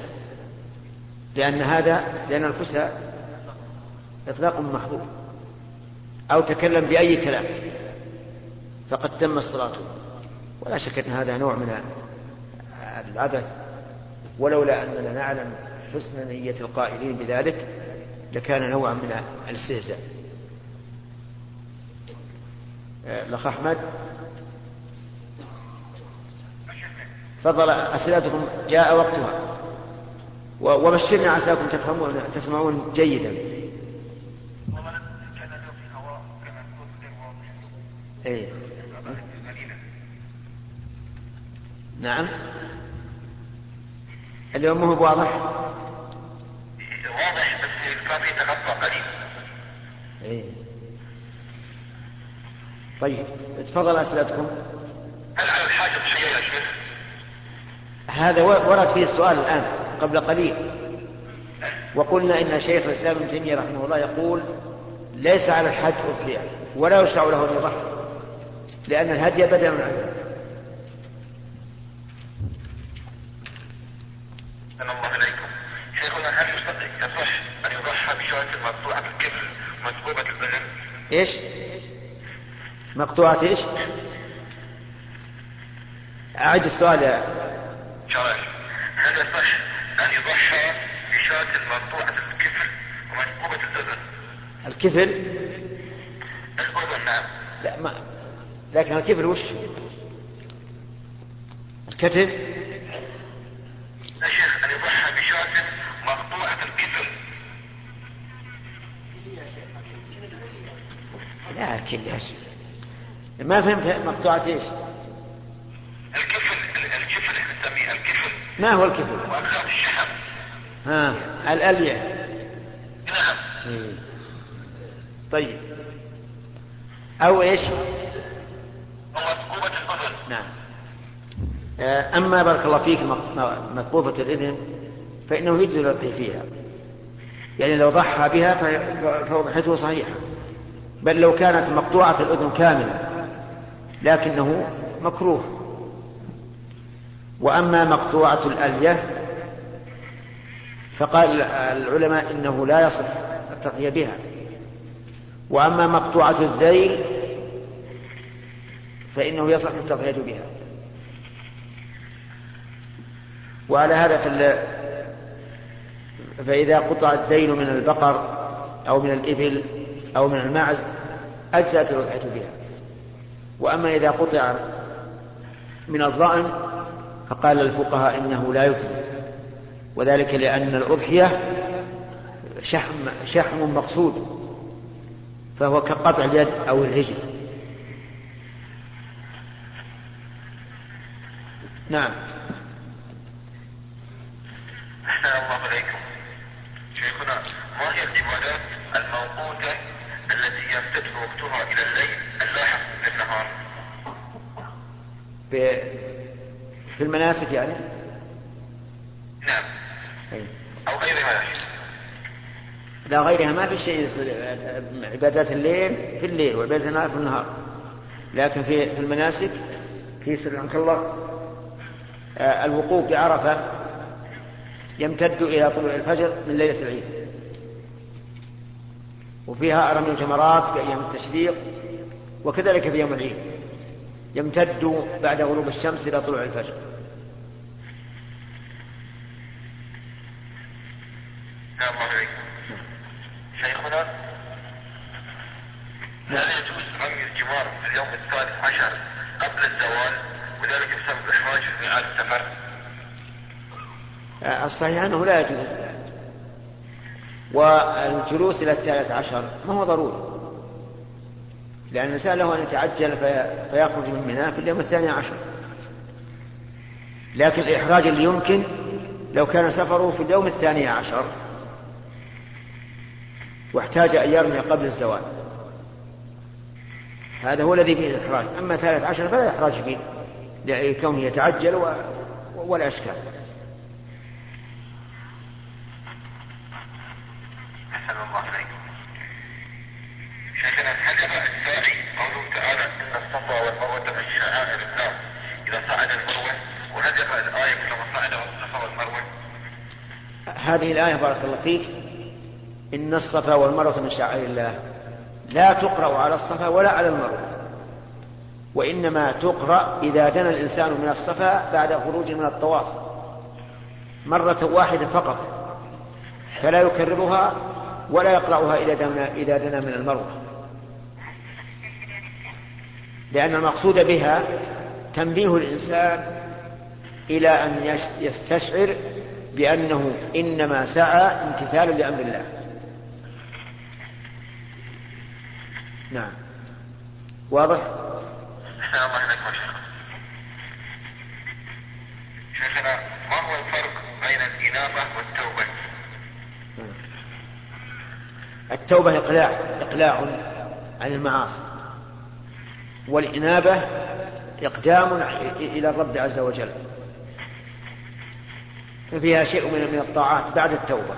لأن الفسى إطلاق محظور، أو تكلم بأي كلام فقد تم الصلاة. ولا شك أن هذا نوع من العبث، ولولا أننا نعلم حسن نية القائلين بذلك لكان نوعا من الاستهزاء. الأخ أحمد تفضل، أسئلتكم جاء وقتها، وبشرنا عساكم تسمعون جيدا. إيه. نعم اليوم مو واضح. واضح بس كان في تقطع قليل. إيه. طيب تفضل أسئلتكم. هل على الحاجة الصحية يا شيخ؟ هذا ورد فيه السؤال الآن قبل قليل، وقلنا إن شيخ الإسلام ابن تيمية رحمه الله يقول ليس على الحج أضحية ولا يشرع له أن يضحي، لأن الهدي بدل عنه. الله عليكم شيخنا، هل يصح أن يضحى بشاة مقطوعة الكفل مسبوبة الأذن؟ إيش؟ مقطوعة إيش؟ أعد السؤال يا شرعي. هل يصح أن يضحى بشاة مقطوعة الكفل ومسبوبة الأذن؟ الكفل؟ الأذن نعم. لا ما، لكن الكفل وش؟ الكتف؟ يا شيخ أن يضحى بشاة مقطوعة الكفل. لا الكل يا شيخ ما فهمت مقطوعة إيش؟ الكفل احنا نسميه الكفل. ما هو الكفل؟ وأكلات الشحم. ها الألية. نعم. طيب أو إيش؟ ومثقوبة الأذن. نعم. أما بارك الله فيك مثقوبة الإذن فإنه يجزي الأضحية فيها، يعني لو ضحى بها فأضحيته صحيحة، بل لو كانت مقطوعة الأذن كاملة لكنه مكروه. وأما مقطوعة الألية فقال العلماء إنه لا يصح التضحية بها. وأما مقطوعة الذيل فإنه يصح التضحية بها. وعلى هذا فإذا قطع الذيل من البقر أو من الإبل أو من الماعز أجزأت الأضحية بها. وأما إذا قطع من الضأن فقال الفقهاء إنه لا يجزي، وذلك لأن الأضحية شحم مقصود، فهو كقطع اليد أو الرجل. نعم. أحسن الله عليكم شيخنا، ما هي العبادات الموقوتة التي يمتد وقتها إلى الليل اللاحق بالنهار؟ في المناسك يعني؟ نعم. أو غيرها يا شيخ؟ لا غيرها ما في شيء. عبادات الليل في الليل وعبادات النهار في النهار، لكن في المناسك في سبحانك الله الوقوف بعرفة يمتد إلى طلوع الفجر من ليلة العيد، وفيها رمي الجمرات في أيام التشريق، وكذلك في يوم العيد يمتد بعد غروب الشمس إلى طلوع الفجر. نعم الله عليكم شيخنا، هل يجوز رمي الجمار في اليوم 13 قبل الزوال وذلك بسبب إحراج في ميعاد السفر؟ الصحيح أنه لا يجوز، والجلوس إلى 13 ما هو ضروري، لأن الإنسان له أن يتعجل فيخرج من منى في اليوم 12، لكن الإحراج اللي يمكن لو كان سفره في اليوم 12 واحتاج أن يرمي قبل الزوال، هذا هو الذي فيه الإحراج. أما 13 فلا إحراج فيه لكونه يتعجل ولا أشكال. أحسن الله عليكم شيخنا، هل يقع الساعي قوله تعالى إن الصفا والمروة من شعائر الله إذا صعد المروة، وهل يقع الآية كلما صعد الصفا والمروة؟ هذه الآية بارك الله فيك إن الصفا والمروة من شعائر الله لا تقرأ على الصفا ولا على المروة، وإنما تقرأ إذا دنا الإنسان من الصفا بعد خروج من الطواف مرة واحدة فقط، فلا يكررها ولا يقرأها إذا دنا من المروة، لأن المقصود بها تنبيه الإنسان إلى أن يستشعر بأنه إنما سعى امتثالا لأمر الله. نعم واضح؟ أحسن الله عليكم شيخنا، ما هو الفرق بين الإنابة والتوبة؟ التوبة إقلاع عن المعاصي، والإنابة إقدام إلى الرب عز وجل. ففيها شيء من الطاعات بعد التوبة.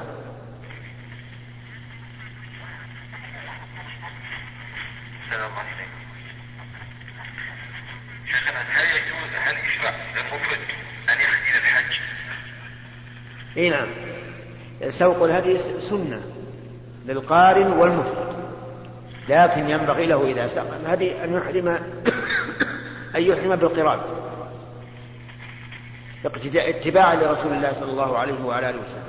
هل يشرع للمفرد أن يحج إلى الحج؟ اي نعم، سوق الهدي سنة للقارن والمفرد، لكن ينبغي له إذا ساق الهدي أن يحرم بالقران اتباعا لرسول الله صلى الله عليه وعلى آله وسلم.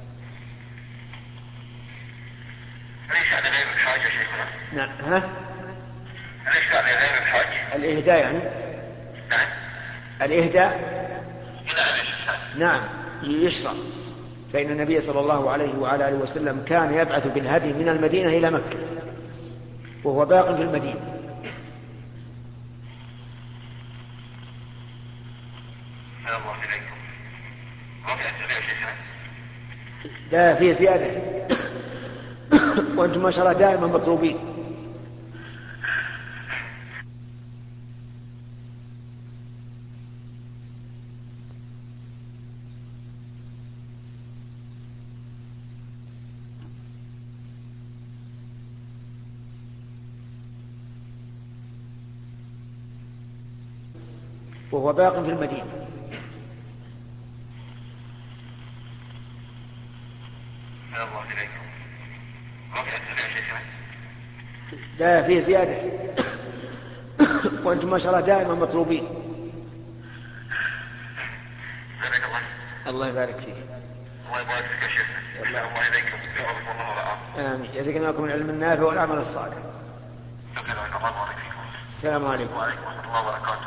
ليس على غير الحاج يا شيخنا؟ نعم. ها؟ ليس على غير الحاج؟ الإهداء يعني؟ نعم. الإهداء نعم يشرع، فإن النبي صلى الله عليه وعلى آله وسلم كان يبعث بالهدي من المدينة إلى مكة وهو باق في المدينة. لا في زيادة وأنتم ما شاء الله دائما مطلوبين. وهو باق في المدينة. لا في زيادة وأنتم ما شاء الله دائما مطلوبين. الله يبارك فيك. الله يبارك فيك يا شيخ. الله إليكم. آمين. يجزاكم الله من العلم النافع والعمل الصالح. السلام عليكم. وعليكم ورحمة الله وبركاته.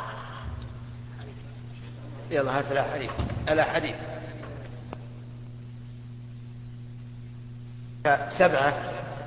يلا هات الأحاديث. 7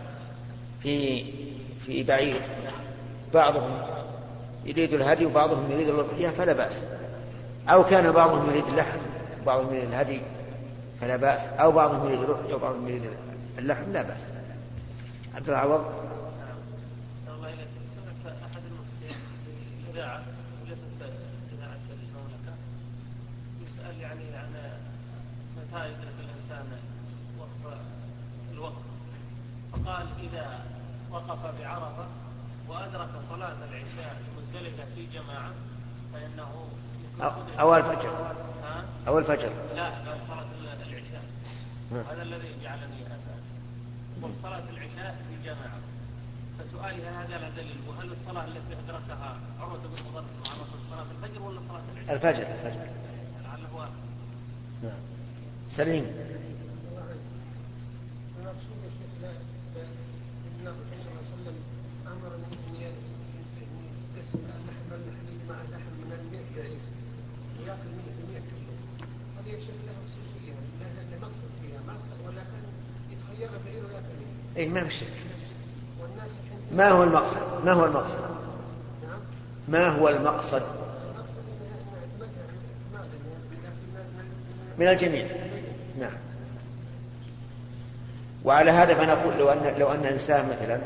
في بعير، بعضهم يريد الهدي وبعضهم يريد الأضحية فلا بأس، أو كان بعضهم يريد اللحم وبعضهم يريد الهدي فلا بأس، أو بعضهم يريد الأضحية وبعضهم يريد اللحم لا بأس. عبد العوض. الله إليك. سمعت أحد المفتين في الإذاعة وليست إذاعة المملكة يسأل يعني عن متى يدرك الإنسان وقت الوقت، فقال إذا وقف بعرفة وأدرك صلاة العشاء المزدلفة في جماعة فإنه أو الفجر. أو الفجر. لا صلاة العشاء. هذا الذي جعلني أسأل. قلت صلاة العشاء في جماعة، فسؤالي هذا لا دليل، وهل الصلاة التي أدركها عروة بن مضر معرفة صلاة الفجر ولا صلاة العشاء؟ الفجر. لعله واحد. نعم. سليم. المقصود يا شيخ لا ان الرسول صلى الله عليه وسلم امر ان يقسم اللحم الحليب مع اللحم من المئة بعير وياكل 100% كله. هذه يا شيخ لها خصوصيه، لا مقصد فيها مقصد، ولكن يتخير البعير وياكل. اي ما في شيء. والناس ما هو المقصد؟ ما هو المقصد؟ نعم. ما هو المقصد؟ المقصد من الجميع. نعم. وعلى هذا فنقول لو أن إنسان مثلا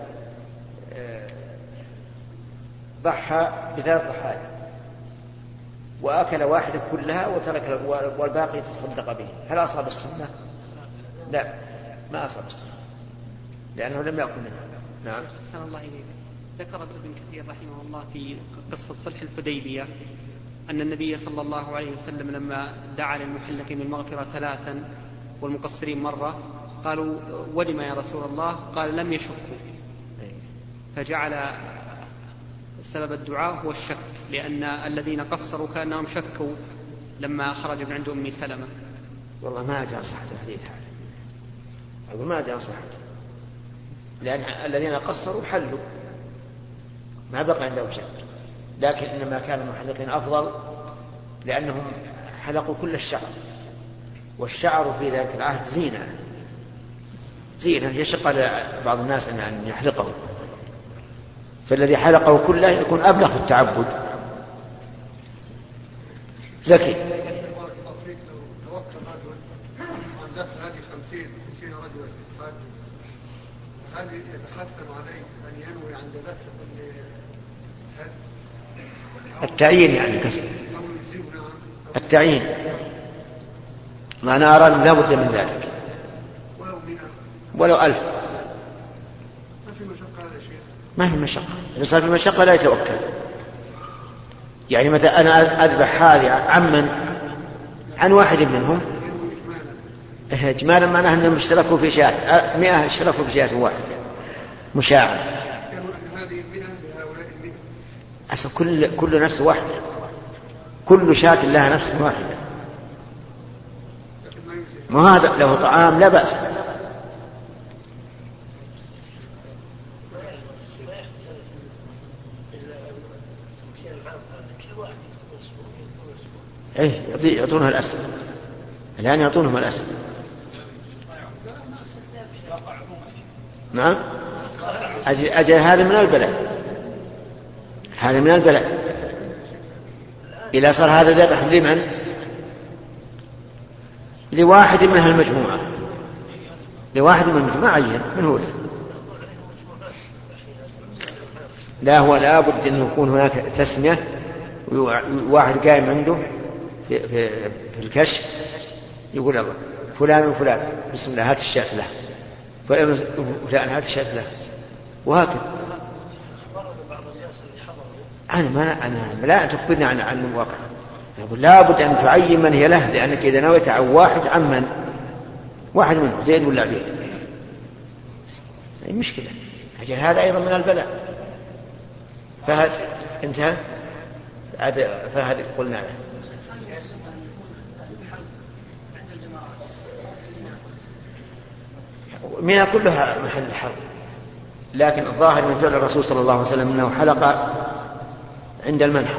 ضحى ب3 ضحايا وأكل واحدة كلها وترك والباقي يتصدق به، هل أصاب السنة؟ لا، ما أصاب السنة لأنه لم يأكل منها. نعم. أحسن الله إليك. ذكر ابن كثير رحمه الله في قصة صلح الحديبية أن النبي صلى الله عليه وسلم لما دعا للمحلقين بالمغفرة 3 والمقصرين مرة قالوا ولم يا رسول الله؟ قال لم يشكوا، فجعل سبب الدعاء هو الشك، لأن الذين قصروا كأنهم شكوا لما خرج من عند أم سلمة. والله ما أدري عن صحة الحديث هذا، أقول ما أدري عن صحته، لأن الذين قصروا حلوا ما بقى عندهم شك، لكن إنما كان المحلقين أفضل لأنهم حلقوا كل الشعر، والشعر في ذلك العهد زينة يشق على بعض الناس أن يحلقه، فالذي حلقه كله يكون أبلغ في التعبد. زكي. لو توكل رجل وأن دفع هذه 50 رجل هل يتحتم عليه أن ينوي عند دفع التعيين يعني كسر التعيين. أنا أرى لا بد من ذلك ولو 1000. ما في مشقة هذا شيء. ما في مشقة، إذا صار في مشقة لا يتوكل. يعني مثلا أنا أذبح هذه عن واحد منهم إجمالا، معناه أنهم اشتركوا في شاة 100 اشتركوا في شاة واحدة مشاعر. كانوا أن هذه 100 لهؤلاء 100. أصل كل نفس واحدة، كل شاة لها نفس واحدة. ما هذا له طعام لا بأس. إيه يعطونها الأسد الآن، يعطونهم الأسد. نعم أجل هذا من البلاء، هذا من البلاء. إذا صار هذا ذبح لمن؟ لواحد من المجموعة، لواحد من المجموعة عين من هو؟ لا، هو لا بد أن يكون هناك تسمية، واحد قائم عنده في الكشف يقول الله فلان وفلان بسم الله هات الشاة له، فلان هات الشاة له، وهكذا. أنا لا تخبرني عن الواقع. يقول لا بد أن تعين من هي له، لأنك إذا نويت عن واحد عمن واحد منه زيد ولا عبيد هذه مشكلة. أجل هذا أيضا من البلاء. فهذا انتهى، فهذا قلنا له. منها كلها محل الحلق، لكن الظاهر من فعل الرسول صلى الله عليه وسلم أنه حلق عند المنحر،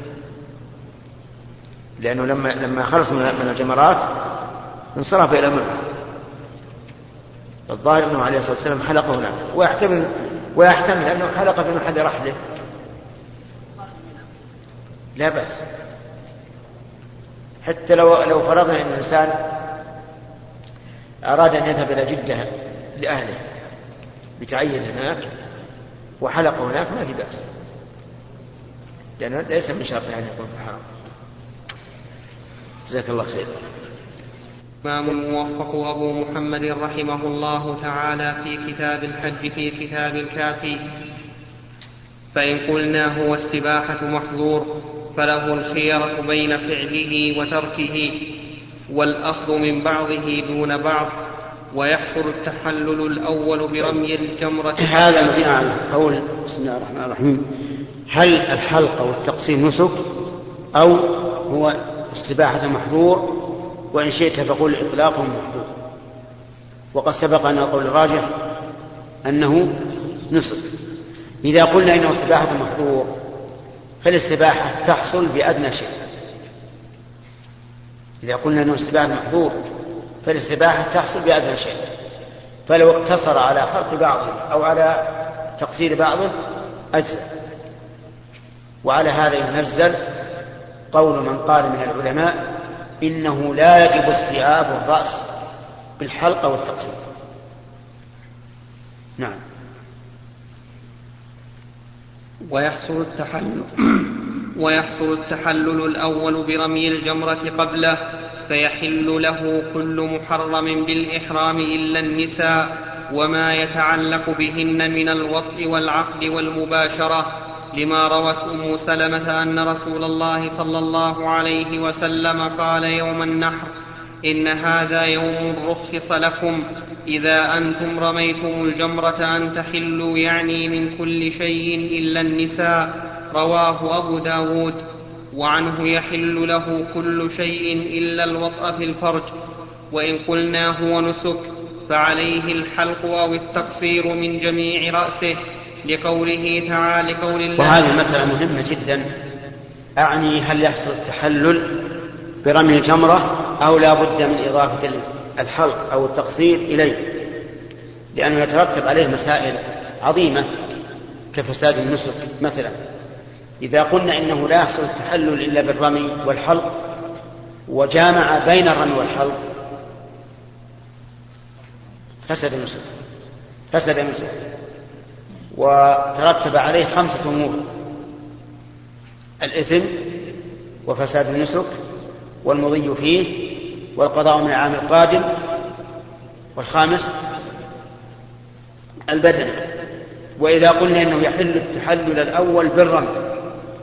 لأنه لما خلص من الجمرات انصرف إلى المنحر. الظاهر أنه عليه الصلاة والسلام حلق هناك، ويحتمل أنه حلق في محل رحله لا بأس. حتى لو فرضنا أن الإنسان أراد أن يذهب إلى جدة لأهله بتعين هناك وحلق هناك ما في بأس، لأنه ليس من شرط أن يكون في الحرم. جزاك الله خير. الإمام الموفق أبو محمد رحمه الله تعالى في كتاب الحج في كتاب الكافي: فإن قلنا هو استباحة محظور فله الخيرة بين فعله وتركه والأخذ من بعضه دون بعض، ويحصل التحلل الأول برمي الجمرة. هذا مبني على قول بسم الله الرحمن الرحيم: هل الحلق والتقصير نسك أو هو استباحة محظور؟ وإن شئت فقل إطلاق محظور. وقد سبق أن القول الراجح أنه نسك. إذا قلنا إنه استباحة محظور فالاستباحة تحصل بأدنى شيء. إذا قلنا أنه استباحة محظور فالاستباحة تحصل بأدنى شيء، فلو اقتصر على حلق بعضه أو على تقصير بعضه أجزأ. وعلى هذا ينزل قول من قال من العلماء إنه لا يجب استيعاب الرأس بالحلق والتقصير. نعم. ويحصل التحلل الأول برمي الجمرة قبله، فيحل له كل محرم بالإحرام إلا النساء وما يتعلق بهن من الوطء والعقد والمباشرة، لما روت أم سلمة أن رسول الله صلى الله عليه وسلم قال يوم النحر: إن هذا يوم رخص لكم إذا أنتم رميتم الجمرة أن تحلوا، يعني من كل شيء إلا النساء. رواه أبو داود. وعنه يحل له كل شيء إلا الوطأ في الفرج. وإن قلنا هو نسك فعليه الحلق أو التقصير من جميع رأسه، لقوله تعالى قول الله. وهذه المسألة مهمة جدا، أعني هل يحصل التحلل برمي الجمرة أو لا بد من إضافة الحلق أو التقصير إليه، لأنه يترتب عليه مسائل عظيمة كفساد النسك مثلا. إذا قلنا إنه لا يحصل التحلل إلا بالرمي والحلق وجامع بين الرمي والحلق فسد النسك، وترتب عليه 5 أمور: الإثم وفساد النسك والمضي فيه والقضاء من العام القادم، والخامس البدنة. وإذا قلنا إنه يحل التحلل الأول بالرمي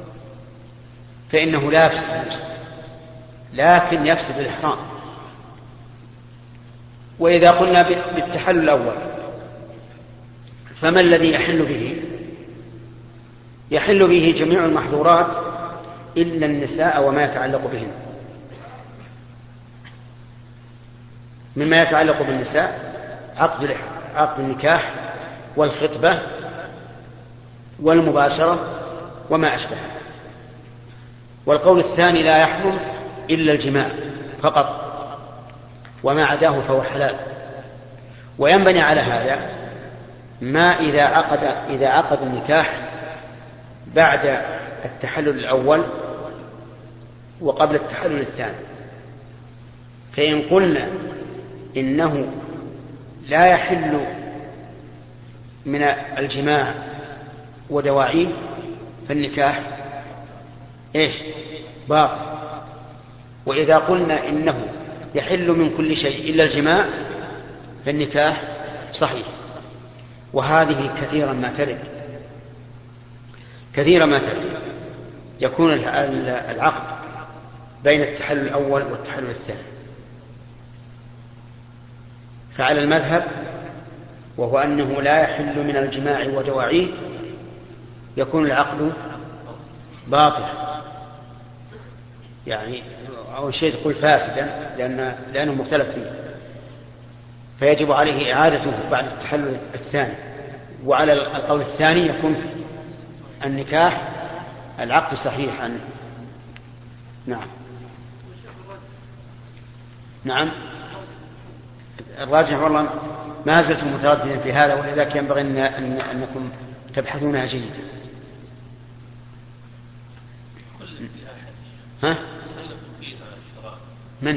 فإنه لا يفسد النسك، لكن يفسد الإحرام. وإذا قلنا بالتحلل الأول فما الذي يحل به؟ يحل به جميع المحظورات إلا النساء وما يتعلق بهن. مما يتعلق بالنساء عقد النكاح والخطبة والمباشرة وما أشبه. والقول الثاني لا يحرم إلا الجماع فقط، وما عداه فهو حلال. وينبني على هذا ما إذا عقد النكاح بعد التحلل الأول وقبل التحلل الثاني. فإن قلنا إنه لا يحل من الجماع ودواعيه فالنكاح باطل. وإذا قلنا إنه يحل من كل شيء إلا الجماع فالنكاح صحيح. وهذه كثيرا ما ترد يكون العقد بين التحلل الأول والتحلل الثاني. فعلى المذهب وهو أنه لا يحل من الجماع ودواعيه يكون العقد باطلا، يعني أول شيء تقول فاسدا لأنه مختلف فيه، فيجب عليه إعادته بعد التحلل الثاني. وعلى القول الثاني يكون النكاح العقد صحيحا. نعم الراجح والله ما زلتم مترددين في هذا، ولذلك ينبغي أنكم تبحثونها جيدا. ها؟ من؟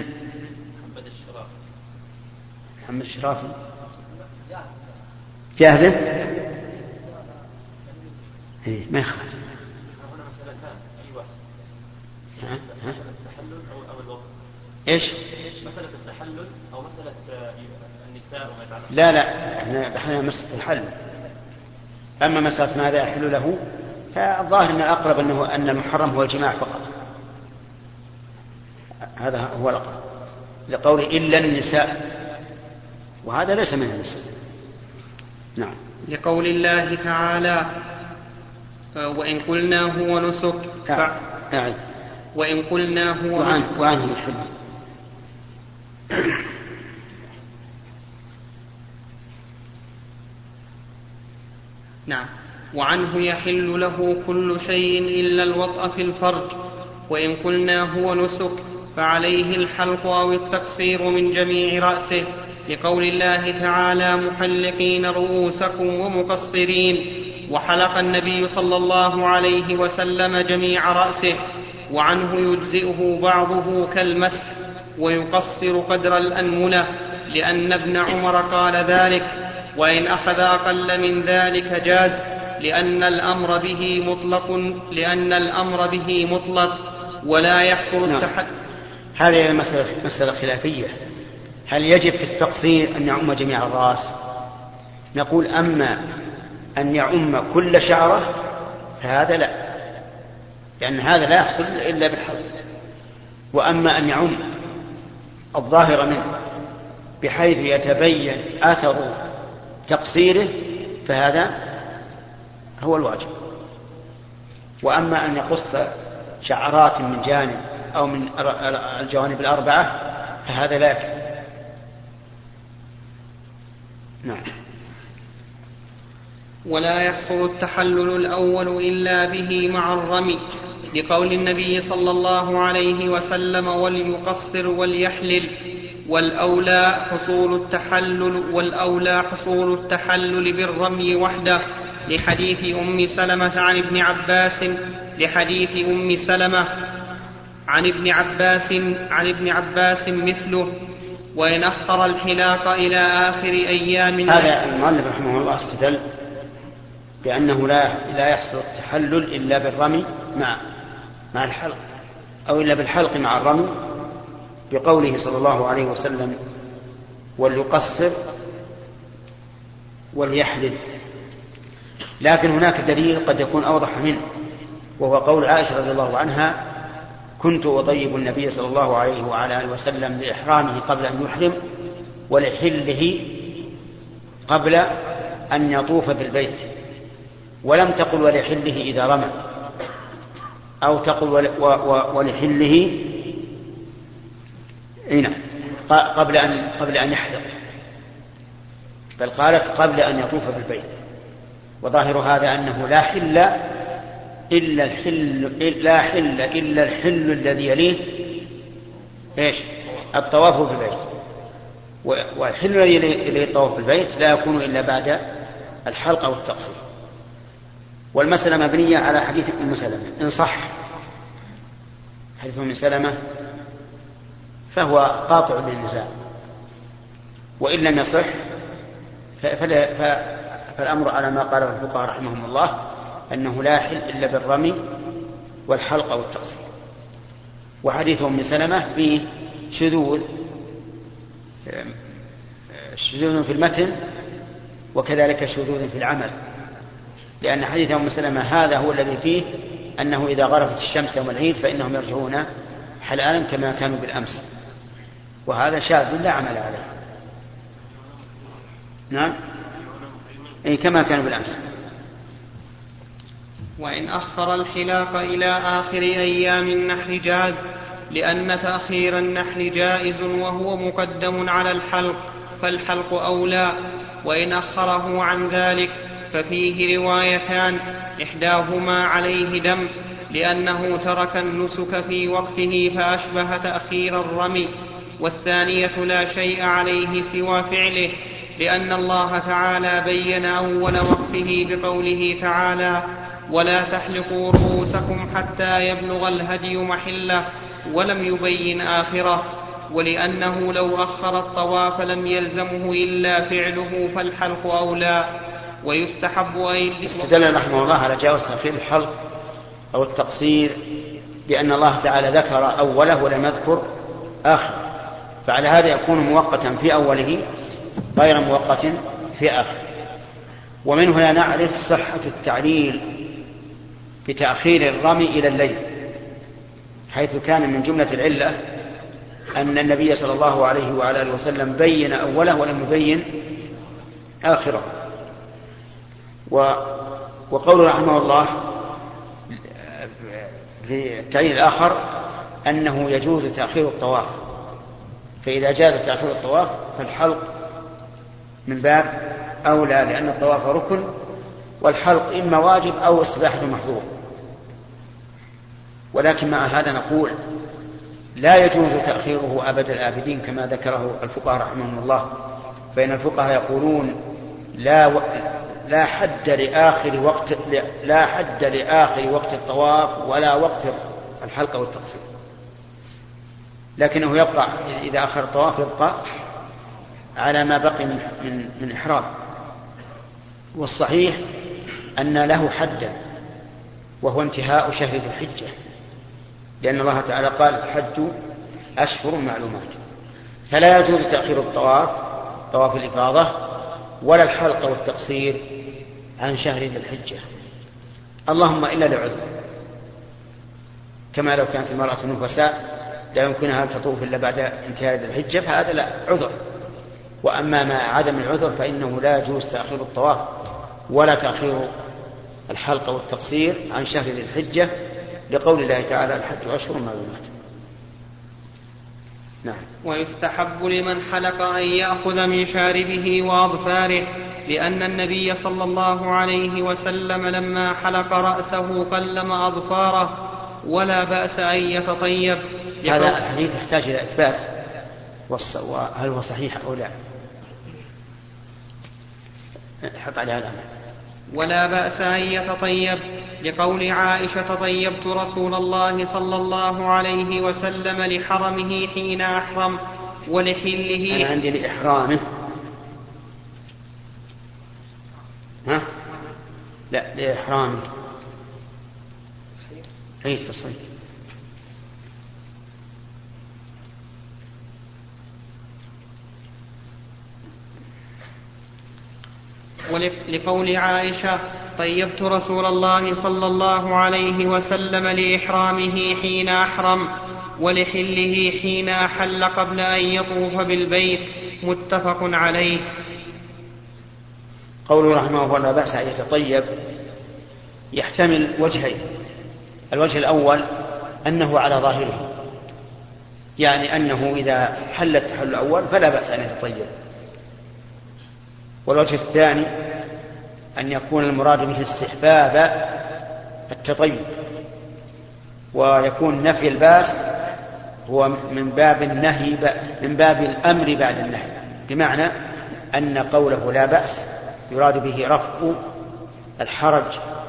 محمد الشرافي جاهزة؟ ما يخالف. هنا مسألتان، أي واحد مسألة التحلل أو الوضع. إيش؟ مسألة التحلل أو مسألة النساء وما يتعلق. لا احنا بحثنا مسألة التحلل. أما مسألة ماذا يحل له فالظاهر أن الأقرب أن المحرم هو الجماع فقط، هذا هو الأقرب لقول إلا النساء، وهذا ليس من النساء. نعم. لقول الله تعالى وإن قلنا هو نسك وإن قلنا هو نسك وعنه يحل. نعم. وعنه يحل له كل شيء إلا الوطأ في الفرج. وإن قلنا هو نسك فعليه الحلق أو التقصير من جميع رأسه، لقول الله تعالى محلقين رؤوسكم ومقصرين. وحلق النبي صلى الله عليه وسلم جميع رأسه. وعنه يجزئه بعضه كالمسح ويقصر قدر الأنملة، لأن ابن عمر قال ذلك. وإن أخذ أقل من ذلك جاز، لأن الأمر به مطلق ولا يحصل التحدي. هذه مسألة خلافية، هل يجب في التقصير أن يعم جميع الرأس؟ نقول أما أن يعم كل شعرة فهذا لا، لأن هذا لا يحصل إلا بالحلق. وأما أن يعم الظاهر منه بحيث يتبين أثر تقصيره فهذا هو الواجب. وأما أن يقص شعرات من جانب أو من الجوانب الأربعة فهذا لا يكفي. نعم. ولا يحصل التحلل الأول إلا به مع الرمي، لقول النبي صلى الله عليه وسلم وليقصر وليحلل. والأولى حصول التحلل بالرمي وحده، لحديث أم سلمة عن ابن عباس مثله. وإن أخر الحلاق إلى آخر أيام. هذا المؤلف رحمه الله استدل بأنه لا يحصل التحلل إلا بالرمي مع الحلق، أو إلا بالحلق مع الرمي، بقوله صلى الله عليه وسلم وليقصر وليحلل. لكن هناك دليل قد يكون أوضح منه، وهو قول عائشة رضي الله عنها: كنت أطيب النبي صلى الله عليه وعلى آله وسلم لإحرامه قبل أن يحرم ولحله قبل أن يطوف بالبيت، ولم تقل ولحله إذا رمى، أو تقل ولحله قبل أن يحلق، بل قالت قبل أن يطوف بالبيت. وظاهر هذا أنه لا حل إلا الحل الذي يليه الطواف بالبيت، والحل الذي يليه الطواف بالبيت لا يكون إلا بعد الحلق أو التقصير. والمسألة مبنية على حديث أم سلمة، إن صح حديث أم سلمة فهو قاطع للنزاع، وإن لم يصح فالأمر على ما قاله الفقهاء رحمهم الله، أنه لا يحل إلا بالرمي والحلق أو التقصير. وحديث أم سلمة فيه شذوذ في المتن وكذلك شذوذ في العمل، لأن حديث أم سلمة هذا هو الذي فيه أنه إذا غربت الشمس يوم العيد فإنهم يرجعون حلالا كما كانوا بالأمس، وهذا شاذ لا عمل عليه. نعم، أي كما كانوا بالأمس. وإن أخر الحلاق إلى آخر أيام النحر جاز، لأن تأخير النحر جائز وهو مقدم على الحلق، فالحلق أولى. وإن أخره عن ذلك ففيه روايتان، إحداهما عليه دم لأنه ترك النسك في وقته فأشبه تأخير الرمي، والثانية لا شيء عليه سوى فعله، لأن الله تعالى بين أول وقته بقوله تعالى: ولا تحلقوا رؤوسكم حتى يبلغ الهدي محله، ولم يبين آخره، ولأنه لو أخر الطواف لم يلزمه إلا فعله، فالحلق أولى. ويستحب أن استدل رحمه الله على جواز تأخير الحلق أو التقصير بأن الله تعالى ذكر أوله ولم يذكر آخره، فعلى هذا يكون مؤقتا في أوله غير مؤقت في آخره. ومن هنا نعرف صحة التعليل بتأخير الرمي إلى الليل، حيث كان من جملة العلة أن النبي صلى الله عليه وعلى آله وسلم بين أوله ولم يبين آخره. وقول رحمه الله في التعليل الآخر أنه يجوز تأخير الطواف، فإذا جاز تأخير الطواف فالحلق من باب أولى، لأن الطواف ركن والحلق إما واجب أو استباحة محظور. ولكن مع هذا نقول لا يجوز تأخيره أبد الآبدين كما ذكره الفقهاء رحمهم الله، فإن الفقهاء يقولون لا حد لآخر وقت الطواف ولا وقت الحلق والتقصير، لكنه يبقى إذا أخر الطواف يبقى على ما بقي من إحرام. والصحيح أن له حدا وهو انتهاء شهر ذي الحجة، لأن الله تعالى قال: الحج أشهر معلومات، فلا يجوز تأخير الطواف طواف الإفاضة ولا الحلق والتقصير عن شهر ذي الحجة، اللهم إلا لعذر، كما لو كانت المرأة نفساء لا يمكنها أن تطوف إلا بعد انتهاء ذي الحجة فهذا لا عذر. وأما مع عدم العذر فإنه لا يجوز تأخير الطواف ولا تأخير الحلق والتقصير عن شهر ذي الحجة، لقول الله تعالى: الحج أشهر معلومات. نعم. ويستحب لمن حلق أن يأخذ من شاربه وأظفاره، لأن النبي صلى الله عليه وسلم لما حلق رأسه قلم أظفاره، ولا بأس أن يتطيب. هذا الحديث يحتاج إلى إثبات، وهل هو صحيح أو لا؟ حط عليها الآن. ولا بأس أن يتطيب، لقول عائشة: طيبت رسول الله صلى الله عليه وسلم لحرمه حين أحرم ولحله. أنا عندي لإحرامه، ها؟ لا، لإحرامه. أي تصحيح. لقول عائشة: طيبت رسول الله صلى الله عليه وسلم لإحرامه حين أحرم ولحله حين أحل قبل أن يطوف بالبيت. متفق عليه. قوله رحمه الله لا بأس أن يتطيب يحتمل وجهين. الوجه الأول أنه على ظاهره، يعني أنه إذا حل التحلل الأول فلا بأس أن يتطيب. والوجه الثاني أن يكون المراد به استحباب التطيب، ويكون نفي الباس هو من باب النهي، من باب الأمر بعد النهي، بمعنى أن قوله لا بأس يراد به رفع الحرج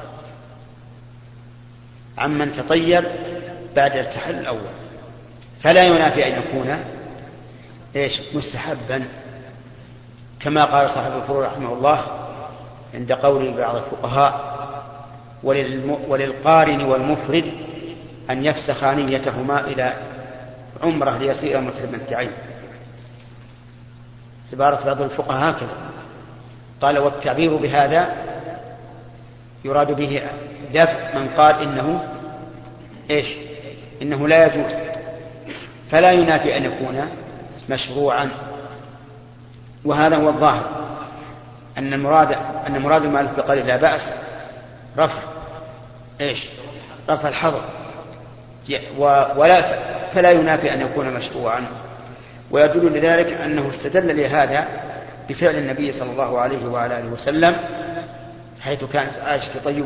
عمن تطيب بعد التحلل الأول، فلا ينافي أن يكون مستحبا، كما قال صاحب الفروع رحمه الله عند قول بعض الفقهاء: وللقارن والمفرد أن يفسخ نيتهما إلى عمره ليصير متمتعين. عبارة بعض الفقهاء هكذا قال: والتعبير بهذا يراد به دفع من قال إنه لا يجوز، فلا ينافي أن يكون مشروعا. وهذا هو الظاهر، أن مراد المؤلف بقوله لا بأس رفع الحظر، فلا ينافي أن يكون مشروعا. ويدل لذلك أنه استدل لهذا بفعل النبي صلى الله عليه وعلى آله وسلم، حيث كانت عائشة تطيب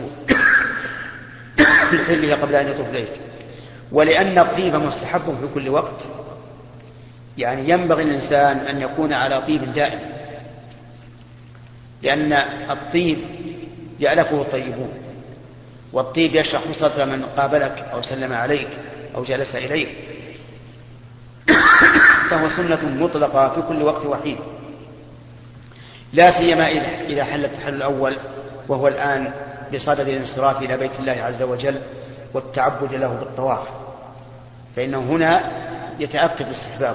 في حله قبل أن يطوف البيت. ولأن الطيب مستحب في كل وقت، يعني ينبغي الإنسان أن يكون على طيب دائم، لأن الطيب يألفه الطيبون، والطيب يشرح صدر من قابلك أو سلم عليك أو جلس إليك، فهو سنة مطلقة في كل وقت وحين، لا سيما إذا حل التحلل الأول، وهو الآن بصدد الانصراف إلى بيت الله عز وجل والتعبد له بالطواف، فإنه هنا يتأكد استحبابه.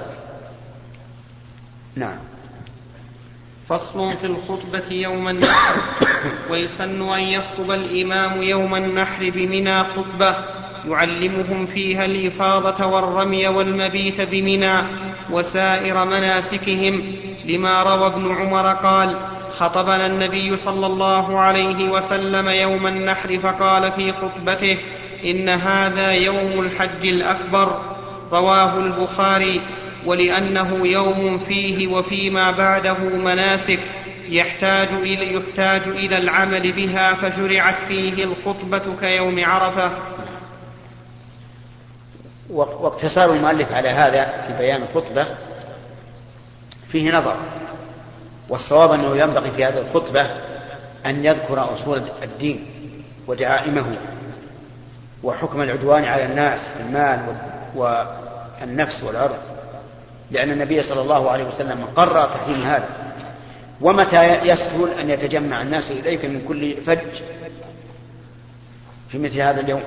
نعم. فصل في الخطبة يوم النحر. ويسن أن يخطب الإمام يوم النحر بمنى خطبة يعلمهم فيها الإفاضة والرمي والمبيت بمنى وسائر مناسكهم، لما روى ابن عمر قال: خطبنا النبي صلى الله عليه وسلم يوم النحر فقال في خطبته: إن هذا يوم الحج الأكبر. رواه البخاري. ولأنه يوم فيه وفيما بعده مناسك يحتاج إلى العمل بها، فشرعت فيه الخطبة كيوم عرفة. واقتصار المؤلف على هذا في بيان الخطبة فيه نظر، والصواب أنه ينبغي في هذه الخطبة أن يذكر أصول الدين ودعائمه وحكم العدوان على الناس في المال والنفس والعرض، لأن النبي صلى الله عليه وسلم قرر تحريم هذا. ومتى يسهل أن يتجمع الناس إليك من كل فج في مثل هذا اليوم؟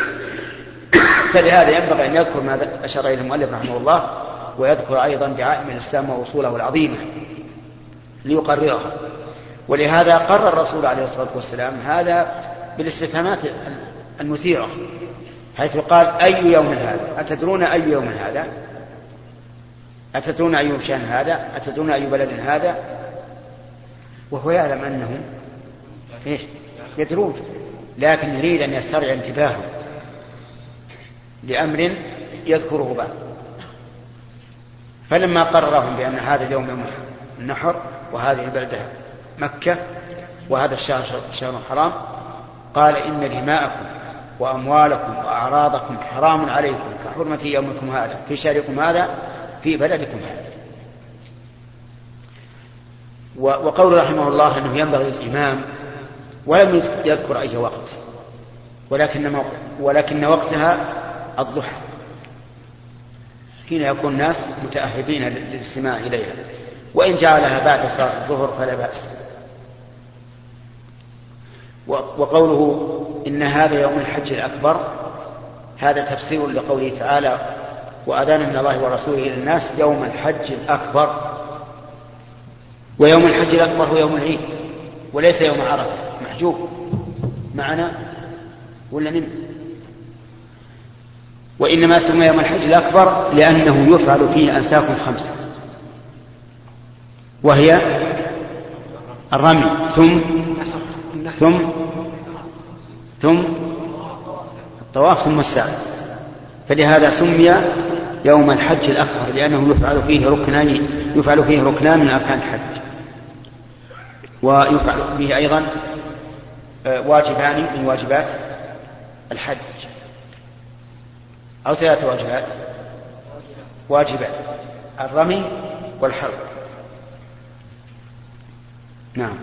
فلهذا ينبغي أن يذكر ما أشار إليه المؤلف رحمه الله، ويذكر أيضا دعائم الإسلام وأصوله العظيمة ليقررها. ولهذا قرر الرسول عليه الصلاة والسلام هذا بالاستفهامات المثيرة، حيث قال: أي يوم هذا؟ أتدرون أي يوم هذا؟ أتدرون أي شان هذا؟ أتدرون أي بلد هذا؟ وهو يعلم أنهم يدرون، لكن يريد أن يسترجع انتباههم لأمر يذكره بعد. فلما قررهم بأن هذا اليوم يوم النحر، وهذه البلدة مكة، وهذا الشهر شهر حرام، قال: إن دماءكم وأموالكم وأعراضكم حرام عليكم كحرمة يومكم هذا في شهركم هذا في بلدكم هذا. وقول رحمه الله أنه ينبغي الإمام، ولم يذكر أي وقت، ولكن وقتها الضحى، حين يكون الناس متأهبين للاستماع إليها، وإن جعلها بعد صلاة الظهر فلا بأس. وقوله إن هذا يوم الحج الأكبر، هذا تفسير لقوله تعالى: وأذان من الله ورسوله إلى الناس يوم الحج الأكبر. ويوم الحج الأكبر هو يوم العيد، وليس يوم عرفة محجوب معنا ولا نم. وإنما سمي يوم الحج الأكبر لأنه يفعل فيه أنساك 5 وهي الرمي ثم الطواف ثم السعي، فلهذا سمي يوم الحج الأكبر لأنه يفعل فيه ركنان من أركان الحج، ويفعل به أيضا واجبان من واجبات الحج أو 3 واجبات الرمي والحلق. نعم.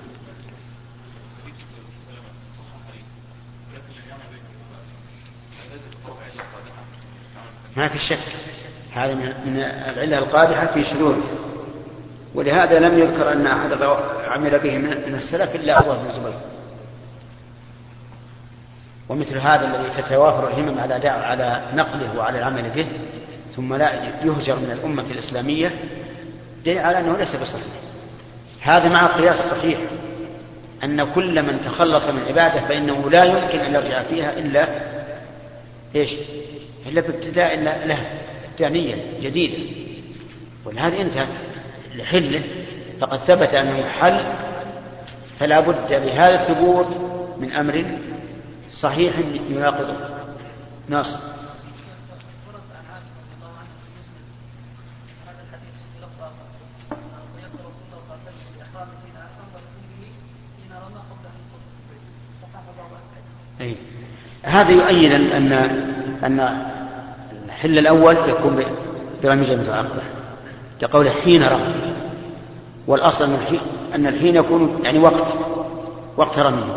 ما في شك هذا من العلة القادحة في شذوذه، ولهذا لم يذكر أن أحد عمل به من السلف إلا عروة بن الزبير. ومثل هذا الذي تتوافر الهمم على نقله وعلى العمل به ثم لا يهجر من الأمة الإسلامية دليل على أنه ليس بصحيح. هذا مع القياس الصحيح أن كل من تخلص من عبادة فإنه لا يمكن أن يرجع فيها إلا بابتداء لها ابتدائية جديدة، ولهذه انتهت لحله فقد ثبت أنه حل، فلا بد بهذا الثبوت من أمر صحيح يناقضه. ناصر. هذا يؤيد أن الحل الأول يكون برمي جمرة العقبة كقوله حين رمي، والأصل أن الحين يكون يعني وقت رميه،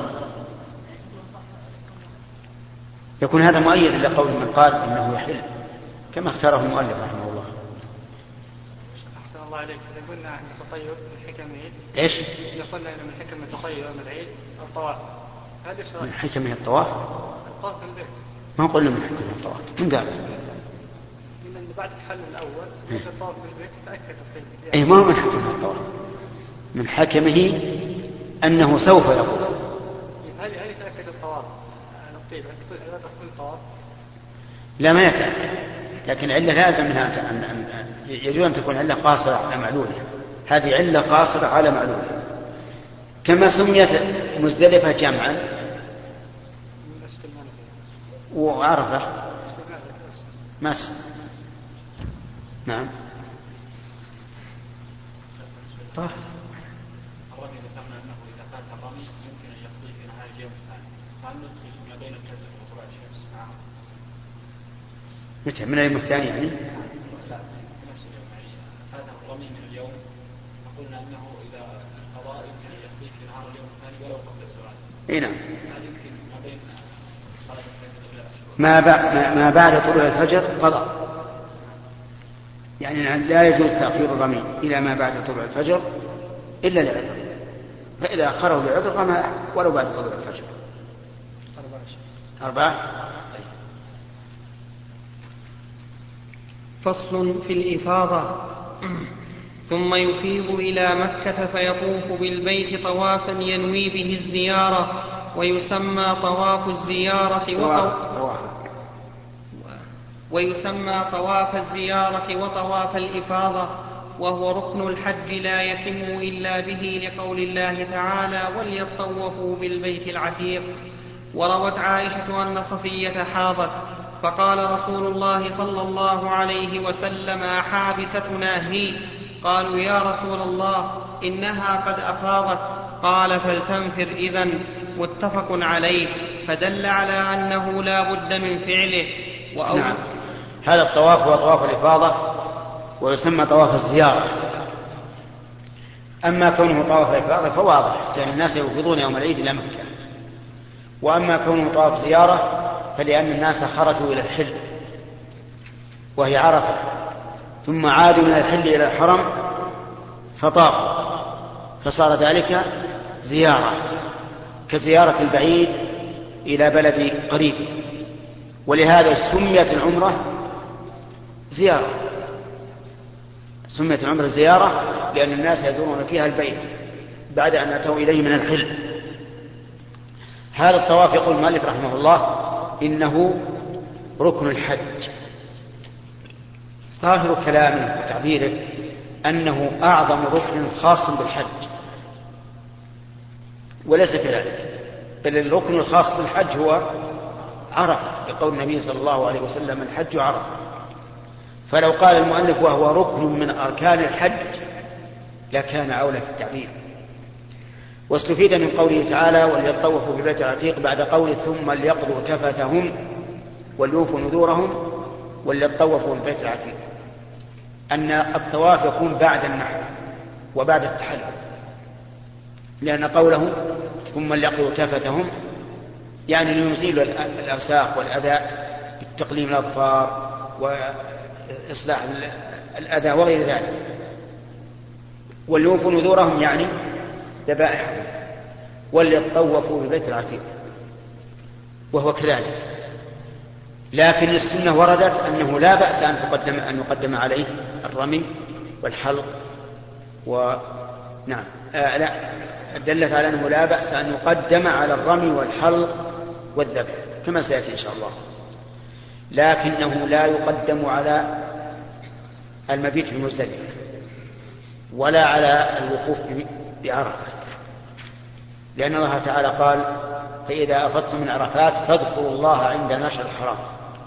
يكون هذا مؤيد لقول من قال إنه يحل كما اختاره المؤلف رحمه الله. أحسن الله عليك. إذا قلنا أن التطير من حكمه إيش؟ إذا قلنا أن من حكم التطير من العيد الطواف، هل يشرع من حكمه الطواف؟ الطواف في البيت. ما قلنا من حكمه الطواف، من قال؟ إن بعد الحل الأول الطواف في البيت تأكد الطيب. أي ما هو من حكمه الطواف، من حكمه أنه سوف يقول. هل يتأكد الطواف عن الطيب؟ هل تدخل الطواف؟ لا ما يتأكد، لكن علة لازم منها يجوز أن تكون علة قاصرة على معلولها، هذه علة قاصرة على معلولها. كما سميت مزدلفة جمعا وعرفة ما نعم. طيب الرمي ذكرنا أنه إذا فات الرمي يمكن أن يقضي في نهاية اليوم الثاني، هل ندخل ما بين الفجر وطلوع الشمس معه؟ متى من اليوم الثاني يعني؟ لا في نفس اليوم، يعني فات الرمي من اليوم فقلنا أنه إذا قضى يمكن أن يقضي في نهار اليوم الثاني ولو قبل الزوال. إيه نعم. هل يمكن ما بين صلاة الفجر إلى الشروق؟ ما بعد طلوع الفجر قضى، يعني لا يجوز تأخير الرمي إلى ما بعد طلوع الفجر إلا لعذر، فإذا أخره لعذر رمى ولو بعد طلوع الفجر. 4. فصل في الإفاضة. ثم يفيض إلى مكة فيطوف بالبيت طوافا ينوي به الزيارة، ويسمى طواف الزيارة وطواف الإفاضة، وهو ركن الحج لا يتم إلا به لقول الله تعالى وليطوفوا بالبيت العتيق. وروت عائشة أن صفية حاضت فقال رسول الله صلى الله عليه وسلم أحابستنا هي؟ قالوا يا رسول الله إنها قد أفاضت، قال فلتنفر إذن، متفق عليه، فدل على أنه لا بد من فعله. نعم. هذا الطواف هو طواف الإفاضة ويسمى طواف الزيارة. أما كونه طواف الإفاضة فواضح لأن الناس يفيضون يوم العيد إلى مكة، وأما كونه طواف زيارة فلأن الناس خرجوا إلى الحل وهي عرفة، ثم عادوا من الحل إلى الحرم فطافوا، فصار ذلك زيارة كزيارة البعيد إلى بلد قريب. ولهذا سميت العمرة زيارة، لأن الناس يزورون فيها البيت بعد أن أتوا إليه من الحل. هذا الطواف يقول المؤلف رحمه الله إنه ركن الحج. ظاهر كلامه وتعبيره أنه أعظم ركن خاص بالحج، وليس كذلك، بل الركن الخاص بالحج هو عرفة، لقول النبي صلى الله عليه وسلم الحج عرفة. فلو قال المؤلف وهو ركن من أركان الحج لكان أولى في التعبير. واستفيد من قوله تعالى وليطوفوا بالبيت العتيق بعد قوله ثم ليقضوا تفثهم وليوفوا نذورهم وليطوفوا بالبيت العتيق أن الطواف يكون بعد النحر وبعد التحلل، لأن قوله ثم ليقضوا تفثهم يعني ليزيلوا الأوساخ والأذى بالتقليم الأظفار وإصلاح الأذى وغير ذلك، وليوفوا نذورهم يعني ذبائحهم، وليطوفوا بالبيت العتيق وهو كذلك. لكن السنة وردت أنه لا بأس أن يقدم عليه الرمي والحلق نعم لا دلت على أنه لا بأس أن يقدم على الرمي والحلق والذبح كما سيأتي إن شاء الله، لكنه لا يقدم على المبيت في مزدلفة ولا على الوقوف بعرفة، لأن الله تعالى قال فإذا أفضتم من عرفات فاذكروا الله عند المشعر الحرام،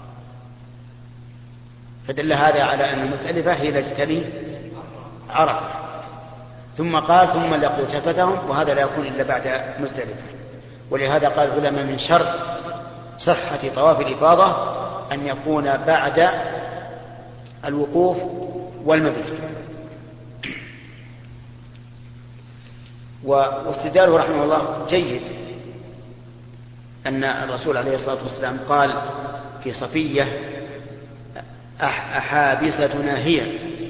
فدل هذا على أن مزدلفة هي التي تلي عرفة. ثم قال ثم ليقضوا تفثهم، وهذا لا يكون إلا بعد مزدلفة. ولهذا قال العلماء من شرط صحة طواف الإفاضة أن يكون بعد الوقوف والمبيت. واستدلاله رحمه الله جيد أن الرسول عليه الصلاة والسلام قال في صفية أحابستنا هي،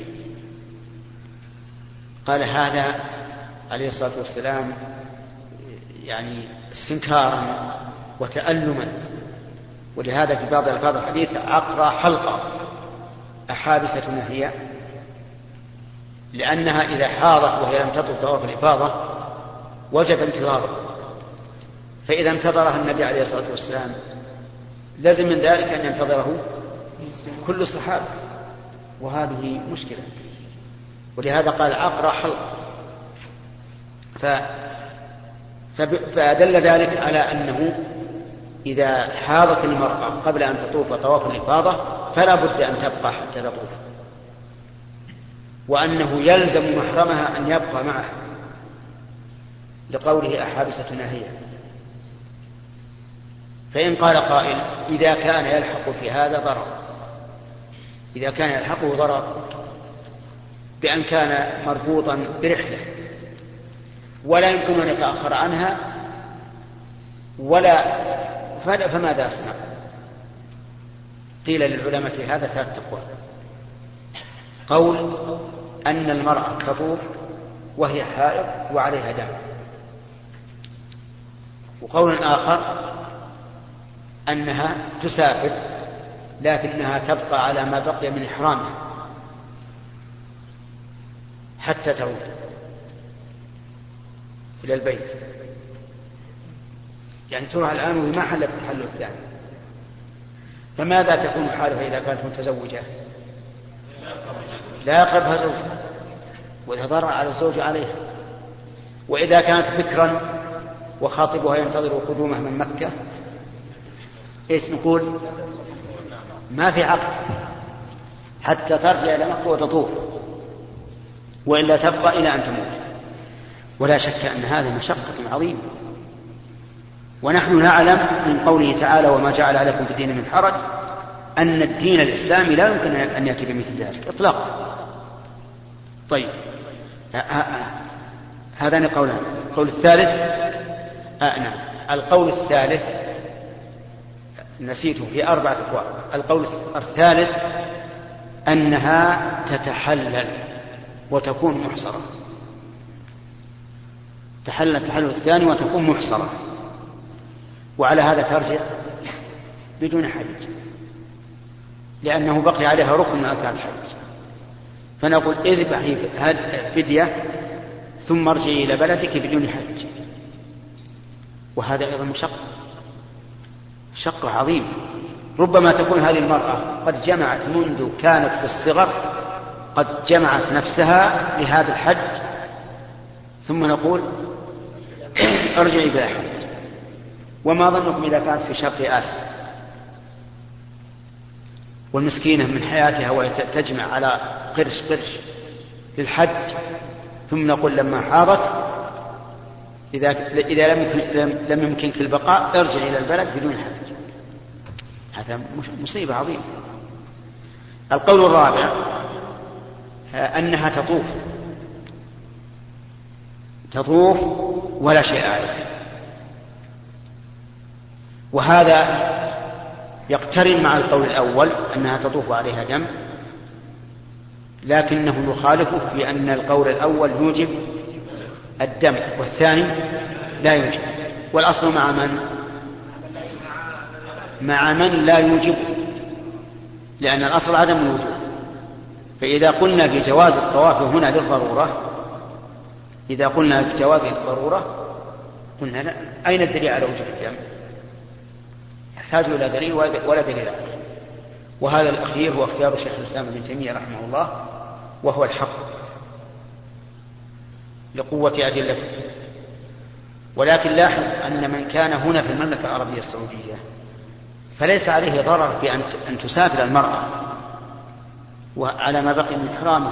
قال هذا عليه الصلاة والسلام يعني استنكارا وتألما، ولهذا في بعض الفاظ الحديث عقرى حلقة أحابستنا هي، لأنها إذا حاضت وهي لم تطل طواف الإفاضة وجب انتظارها، فإذا انتظرها النبي عليه الصلاة والسلام لازم من ذلك أن ينتظره كل الصحابة، وهذه مشكلة. ولهذا قال عقرى حلقة، فدل ذلك على أنه إذا حاضت المرأة قبل أن تطوف طواف الإفاضة فلا بد أن تبقى حتى تطوف، وأنه يلزم محرمها أن يبقى معه لقوله أحابستنا هي. فإن قال قائل إذا كان يلحق في هذا ضرر، إذا كان يلحقه ضرر بأن كان مربوطا برحلة ولا يمكن أن يتأخر عنها فماذا أصنع؟ قيل للعلماء في هذا ثلاث أقوال. قول أن المرأة تطوف وهي حائض وعليها دم، وقول آخر أنها تسافر لكنها تبقى على ما بقي من إحرامها حتى تعود إلى البيت، يعني تروح الآن وما حلت التحلل الثاني. فماذا تكون حالها إذا كانت متزوجة؟ لا يقربها زوجها ويتضرر على الزوج عليها. وإذا كانت بكرا وخاطبها ينتظر قدومه من مكة إيش نقول؟ ما في عقد حتى ترجع إلى مكة وتطوف، وإلا تبقى إلى أن تموت. ولا شك أن هذه مشقة عظيمة، ونحن نعلم من قوله تعالى وما جعل عليكم في الدين من حرج أن الدين الإسلامي لا يمكن أن يأتي بمثل ذلك إطلاقا. طيب هذان قولان. القول الثالث نعم القول الثالث نسيته في 4 أقوال. القول الثالث أنها تتحلل وتكون محصرة، تحلل التحلل الثاني وتكون محصرة، وعلى هذا ترجع بدون حج لأنه بقي عليها ركن من أركان الحج. فنقول اذبحي فدية ثم ارجعي إلى بلدك بدون حج، وهذا أيضا شقة عظيمة. ربما تكون هذه المرأة قد جمعت منذ كانت في الصغر، قد جمعت نفسها لهذا الحج، ثم نقول ارجعي بلا حج. وما ظنكم إذا كانت في شرق آسيا والمسكينة من حياتها وهي تجمع على قرش للحج، ثم نقول لما حاضت إذا لم يمكنك البقاء ارجع إلى البلد بدون حج. هذا مصيبة عظيمة. القول الرابع أنها تطوف ولا شيء عليها، وهذا يقترن مع القول الأول أنها تطوف عليها دم، لكنه يخالفه في أن القول الأول يوجب الدم والثاني لا يوجب. والأصل مع من لا يوجب، لأن الأصل عدم الوجوب. فإذا قلنا بجواز الطواف هنا للضرورة، قلنا لا، أين الدليل على وجوب الدم؟ يحتاج إلى دليل ولا دليل عليه. وهذا الأخير هو اختيار شيخ الإسلام ابن تيمية رحمه الله، وهو الحق لقوة أدلته. ولكن لاحظ أن من كان هنا في المملكة العربية السعودية فليس عليه ضرر في أن تسافر المرأة وعلى ما بقي من إحرامها،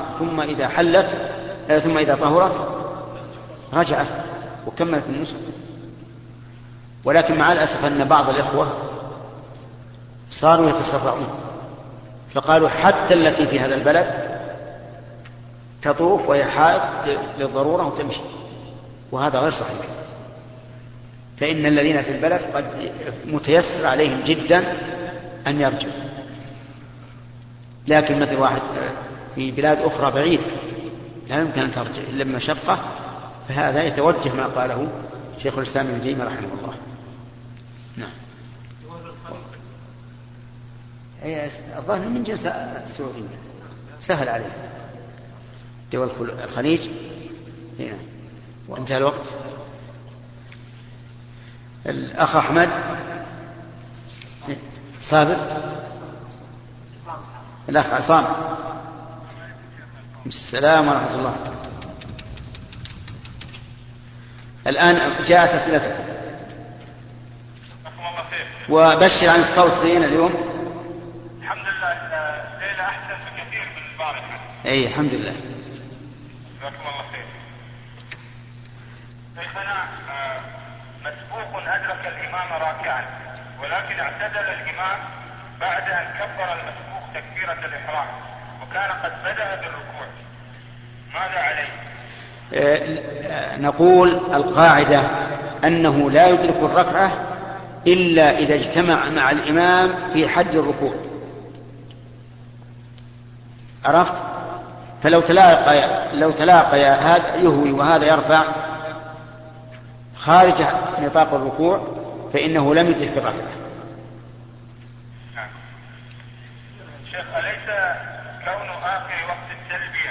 ثم إذا طهرت رجعت وكملت النسك. ولكن مع الأسف أن بعض الإخوة صاروا يتسرعون، فقالوا حتى التي في هذا البلد تطوف وهي حائض للضرورة وتمشي، وهذا غير صحيح. فإن الذين في البلد قد متيسر عليهم جدا أن يرجعوا، لكن مثل واحد في بلاد أخرى بعيدة لا يمكن أن ترجع إلا بمشقة، فهذا يتوجه ما قاله شيخ الإسلام ابن تيمية رحمه الله. نعم. الظاهر من جنس السعودية سهل عليه، دول الخليج. هنا وانتهى الوقت. الأخ أحمد صابر، الأخ عصام. السلام ورحمة الله. الآن جاءت أسئلتكم، وبشر عن الصوت زين اليوم. الحمد لله الليلة أحسن بكثير من البارحة. أي الحمد لله. جزاكم الله خير. شيخنا مسبوق أدرك الإمام راكعا، ولكن اعتدل الإمام بعد أن كبر المسبوق تكبيرة الإحرام، وكان قد بدأ بالركوع، ماذا عليه؟ نقول القاعدة أنه لا يدرك الركعة إلا إذا اجتمع مع الإمام في حد الركوع، عرفت؟ فلو تلاقى هذا يهوي وهذا يرفع خارج نطاق الركوع فإنه لم يدرك الركعة. شيخ، أليس كون آخر وقت التلبية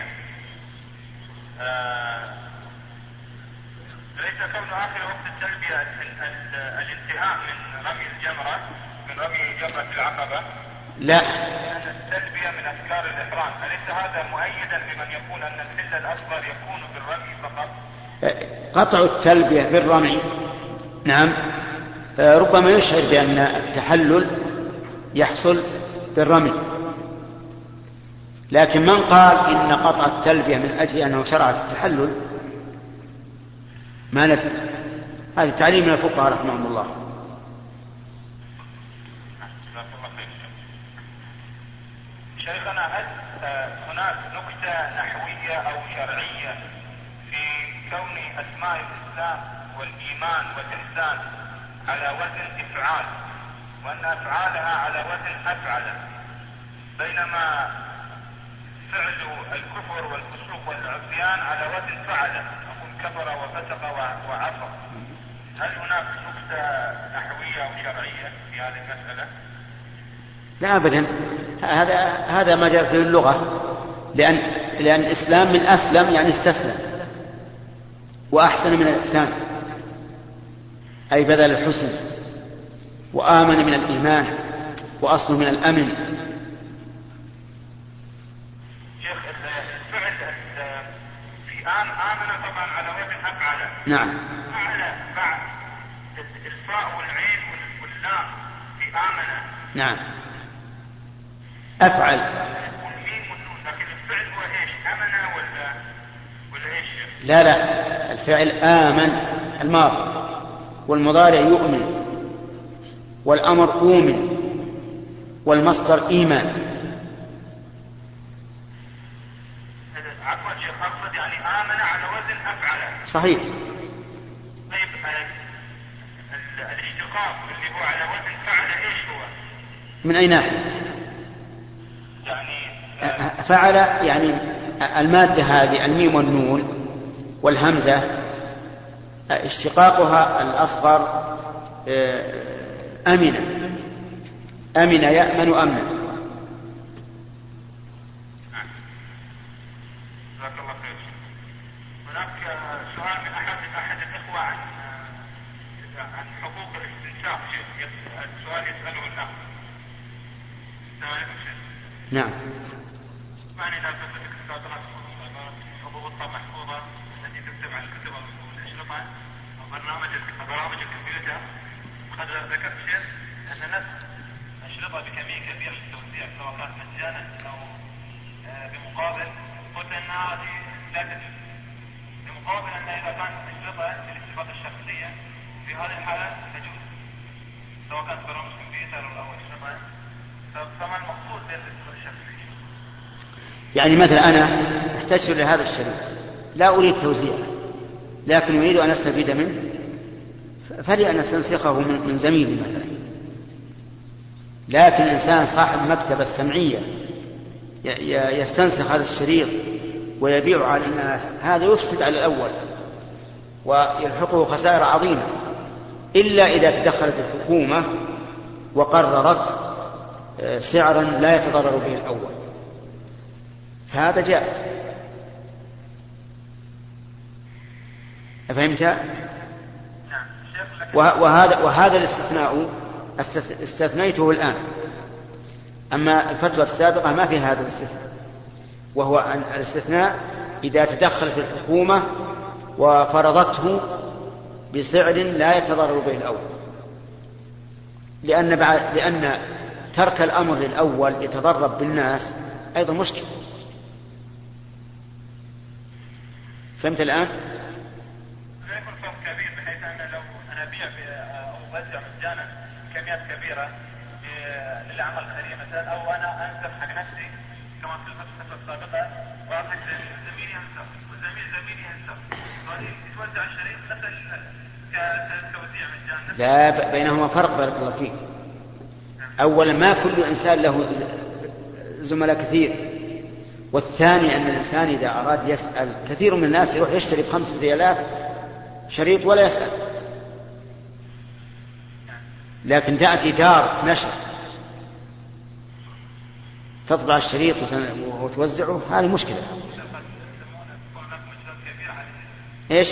الانتهاء من رمي الجمرة، من رمي جمرة العقبة؟ لا، التلبية من أذكار الإحرام، أليس هذا مؤيدا لمن يقول أن الحل الأصغر يكون بالرمي فقط؟ قطع التلبية بالرمي نعم ربما يشعر بأن التحلل يحصل بالرمي، لكن من قال إن قطع التلبية من أجل أنه شرع في التحلل ما ندري. هذا تعليم من الفقهاء رحمهم الله. شيخنا، هل هناك نكتة نحوية أو شرعية في كون أسماء الإسلام والإيمان والإحسان على وزن إفعال، وأن أفعالها على وزن أفعل، بينما فعل الكفر والفسوق والعصيان على وزن فعل، نقول كفر وفسق وعصى؟ هل هناك نكتة نحوية أو شرعية في هذه المسألة؟ لا أبدا، هذا ما جاء في اللغة، لأن الإسلام من أسلم يعني استسلم، وأحسن من الإحسان، أي بذل الحسن، وآمن من الإيمان، وأصل من الأمن. شيخ الفعل في آمن طبعا على وزن أفعل. نعم. أفعل بعد الفاء والعين واللام في آمن. نعم. أفعل. والميم والنون، لكن الفعل هو إيش؟ أمن ولا إيش؟ لا لا، الفعل آمن الماضي، والمضارع يؤمن، والأمر أؤمن، والمصدر إيمان. عفوا شيخ، أقصد يعني آمن على وزن أفعل. صحيح. طيب الاشتقاق اللي هو على وزن فعل إيش هو؟ من أي ناحية؟ يعني فعل يعني المادة هذه الميم والنون والهمزة اشتقاقها الأصغر أمن، أمن يأمن أمنا. جزاك الله خير. هناك سؤال من أحد الإخوة عن حقوق الاستنساخ. السؤال يسأله الأخ. السلام عليكم شيخ. نعم. معني إذا ثبتك استاذنات حقوق محفوظة التي تكتب على الكتب والأشرطة أو برامج الكمبيوتر. قد ذكرت شيخ أن نفس أشرطة بكمية كبيرة للتوزيع سواء كانت مجانا أو بمقابل، قلت أن هذه لا تجوز، بمقابل أن إذا كانت أشرطة للاستفادة الشخصية في هذه الحالة تجوز سواء كانت برامج كمبيوتر أو أشرطة. فما المقصود بالاستفادة الشخصية؟ يعني مثلا أنا احتجت لهذا الشريط، لا أريد توزيعه لكن أريد أن أستفيد منه، فلي أن أستنسخه من زميلي مثلا. لكن إنسان صاحب مكتبة السمعية يستنسخ هذا الشريط ويبيعه على الناس، هذا يفسد على الأول ويلحقه خسائر عظيمة، إلا إذا تدخلت الحكومة وقررت سعرا لا يتضرر به الأول، فهذا جائز. أفهمت؟ وهذا الاستثناء استثنيته الآن، أما الفتوى السابقة ما فيها هذا الاستثناء، وهو أن الاستثناء إذا تدخلت الحكومة وفرضته بسعر لا يتضرر به الأول، لأن ترك الأمر للأول يتضرر بالناس أيضا مشكلة. فهمت الآن؟ لا يكون فرق كبير بحيث أن لو أنا أبيع أو أوزع مجانا كميات كبيرة للأعمال الخيرية مثلا، أو أنا أنسب حق نفسي كما في الفترة السابقة وأعطي زميلي ينسب وزميلي ينسب، يتوزع الشريط مثل كتوزيع مجانا. لا، بينهما فرق بارك الله فيك. أولا ما كل إنسان له زملاء كثير، والثاني أن الإنسان إذا أراد يسأل، كثير من الناس يروح يشتري ب5 ريالات شريط ولا يسأل، لكن تأتي دار نشر تطبع الشريط وتوزعه، هذه مشكلة. إيش؟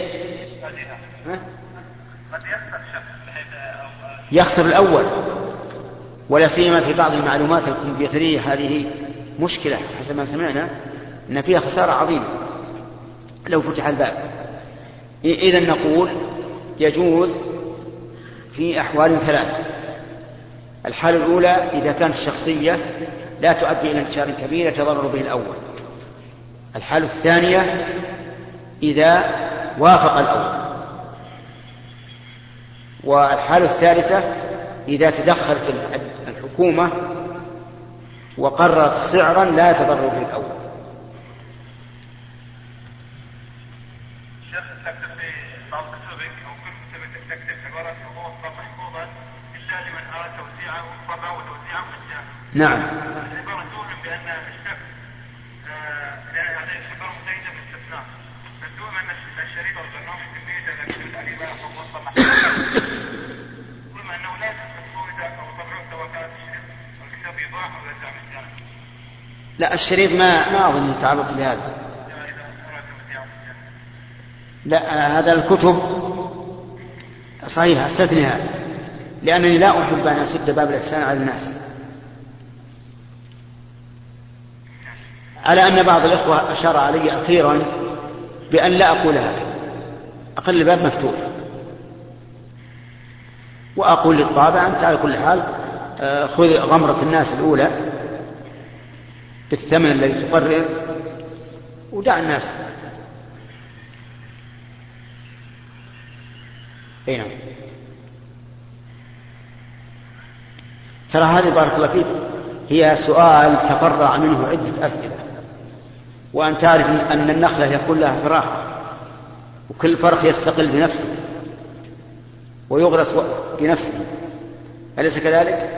يخسر الأول، ولا سيما في بعض المعلومات الكمبيوترية هذه مشكلة حسب ما سمعنا أن فيها خسارة عظيمة لو فتح الباب. إذن نقول يجوز في أحوال 3. الحالة الأولى إذا كانت الشخصية لا تؤدي إلى انتشار كبير يتضرر به الأول. الحالة الثانية إذا وافق الأول. والحالة الثالثة إذا تدخلت الحكومة وقررت سعرا لا يتضرر به الأول. شيخ تكتب في بعض كتبك أو كل كتبك تكتب في ورقة حقوق محفوظة إلا لمن أراد توزيعه طبعه وتوزيعه مجانا. نعم. العبارة تؤمن بأن الشخص لأن هذه العبارة مزيدة بالاستثناء، فتؤمن أن الشريط أو البرنامج الكمبيوتر إذا كتبت عليه ورقة حقوق محفوظة ثم أنه لا تستطيع أو طبعه سواء كانت الشريط والكتاب يضاع أو يرجع مجانا. لا، الشريط ما أظن تعرض لهذا. لا، هذا الكتب صحيح، استثني هذا، لأنني لا أحب أن أسد باب الإحسان على الناس. على أن بعض الإخوة أشار علي أخيرا بأن لا أقول هذا، أخلي الباب مفتوح وأقول للطابع أنت على كل حال خذ غمرة الناس الأولى بالثمن الذي تقرر ودع الناس. أي نعم. ترى هذه بارك الله فيك هي سؤال تفرع منه عدة أسئلة، وأن تعرف أن النخلة يكون لها فراخ وكل فرخ يستقل بنفسه ويغرس بنفسه، أليس كذلك؟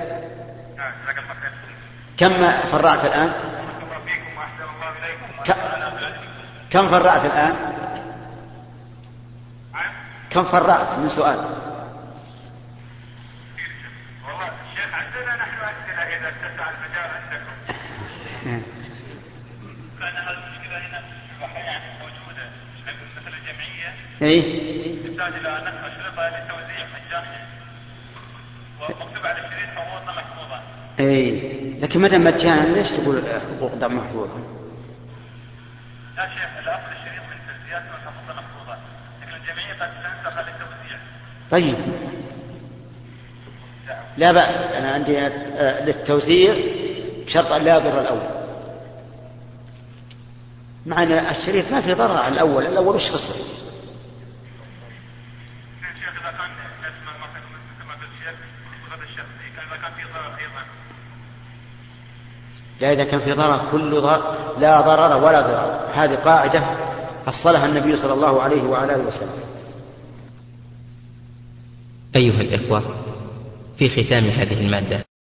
كم فرعت الآن؟ كم فرعت الآن؟ كم فرعت من سؤال؟ والله الشيخ عندنا نحن أسئلة إذا اتسع المجال عندكم، لأن هذه المشكلة هنا أحيانا موجودة مثل الجمعية تحتاج إلى نسخ أشرطة لتوزيع مجاني ومكتوب على الشريط حقوقنا محفوظة. لكن متى مجانا ليش تقول حقوق محفوظة؟ لا شيخ، الأصل الشريط من تسجيلات حقوقنا محفوظة، لكن الجمعية قد تنسخ للتوزيع. طيب لا بأس، أنا عندي للتوزيع بشرط أن لا يضر الأول، مع أن الشريط ما في ضرر على الأول وش خسر. شيخ إذا كان اسمه مثل ما قلت شيخ هذا الشخصي إذا كان في ضرر أيضا. لا، إذا كان في ضرر كل ضرر لا ضرر ولا ضرر، هذه قاعدة أصلها النبي صلى الله عليه وعلى آله وسلم. أيها الإخوة، في ختام هذه المادة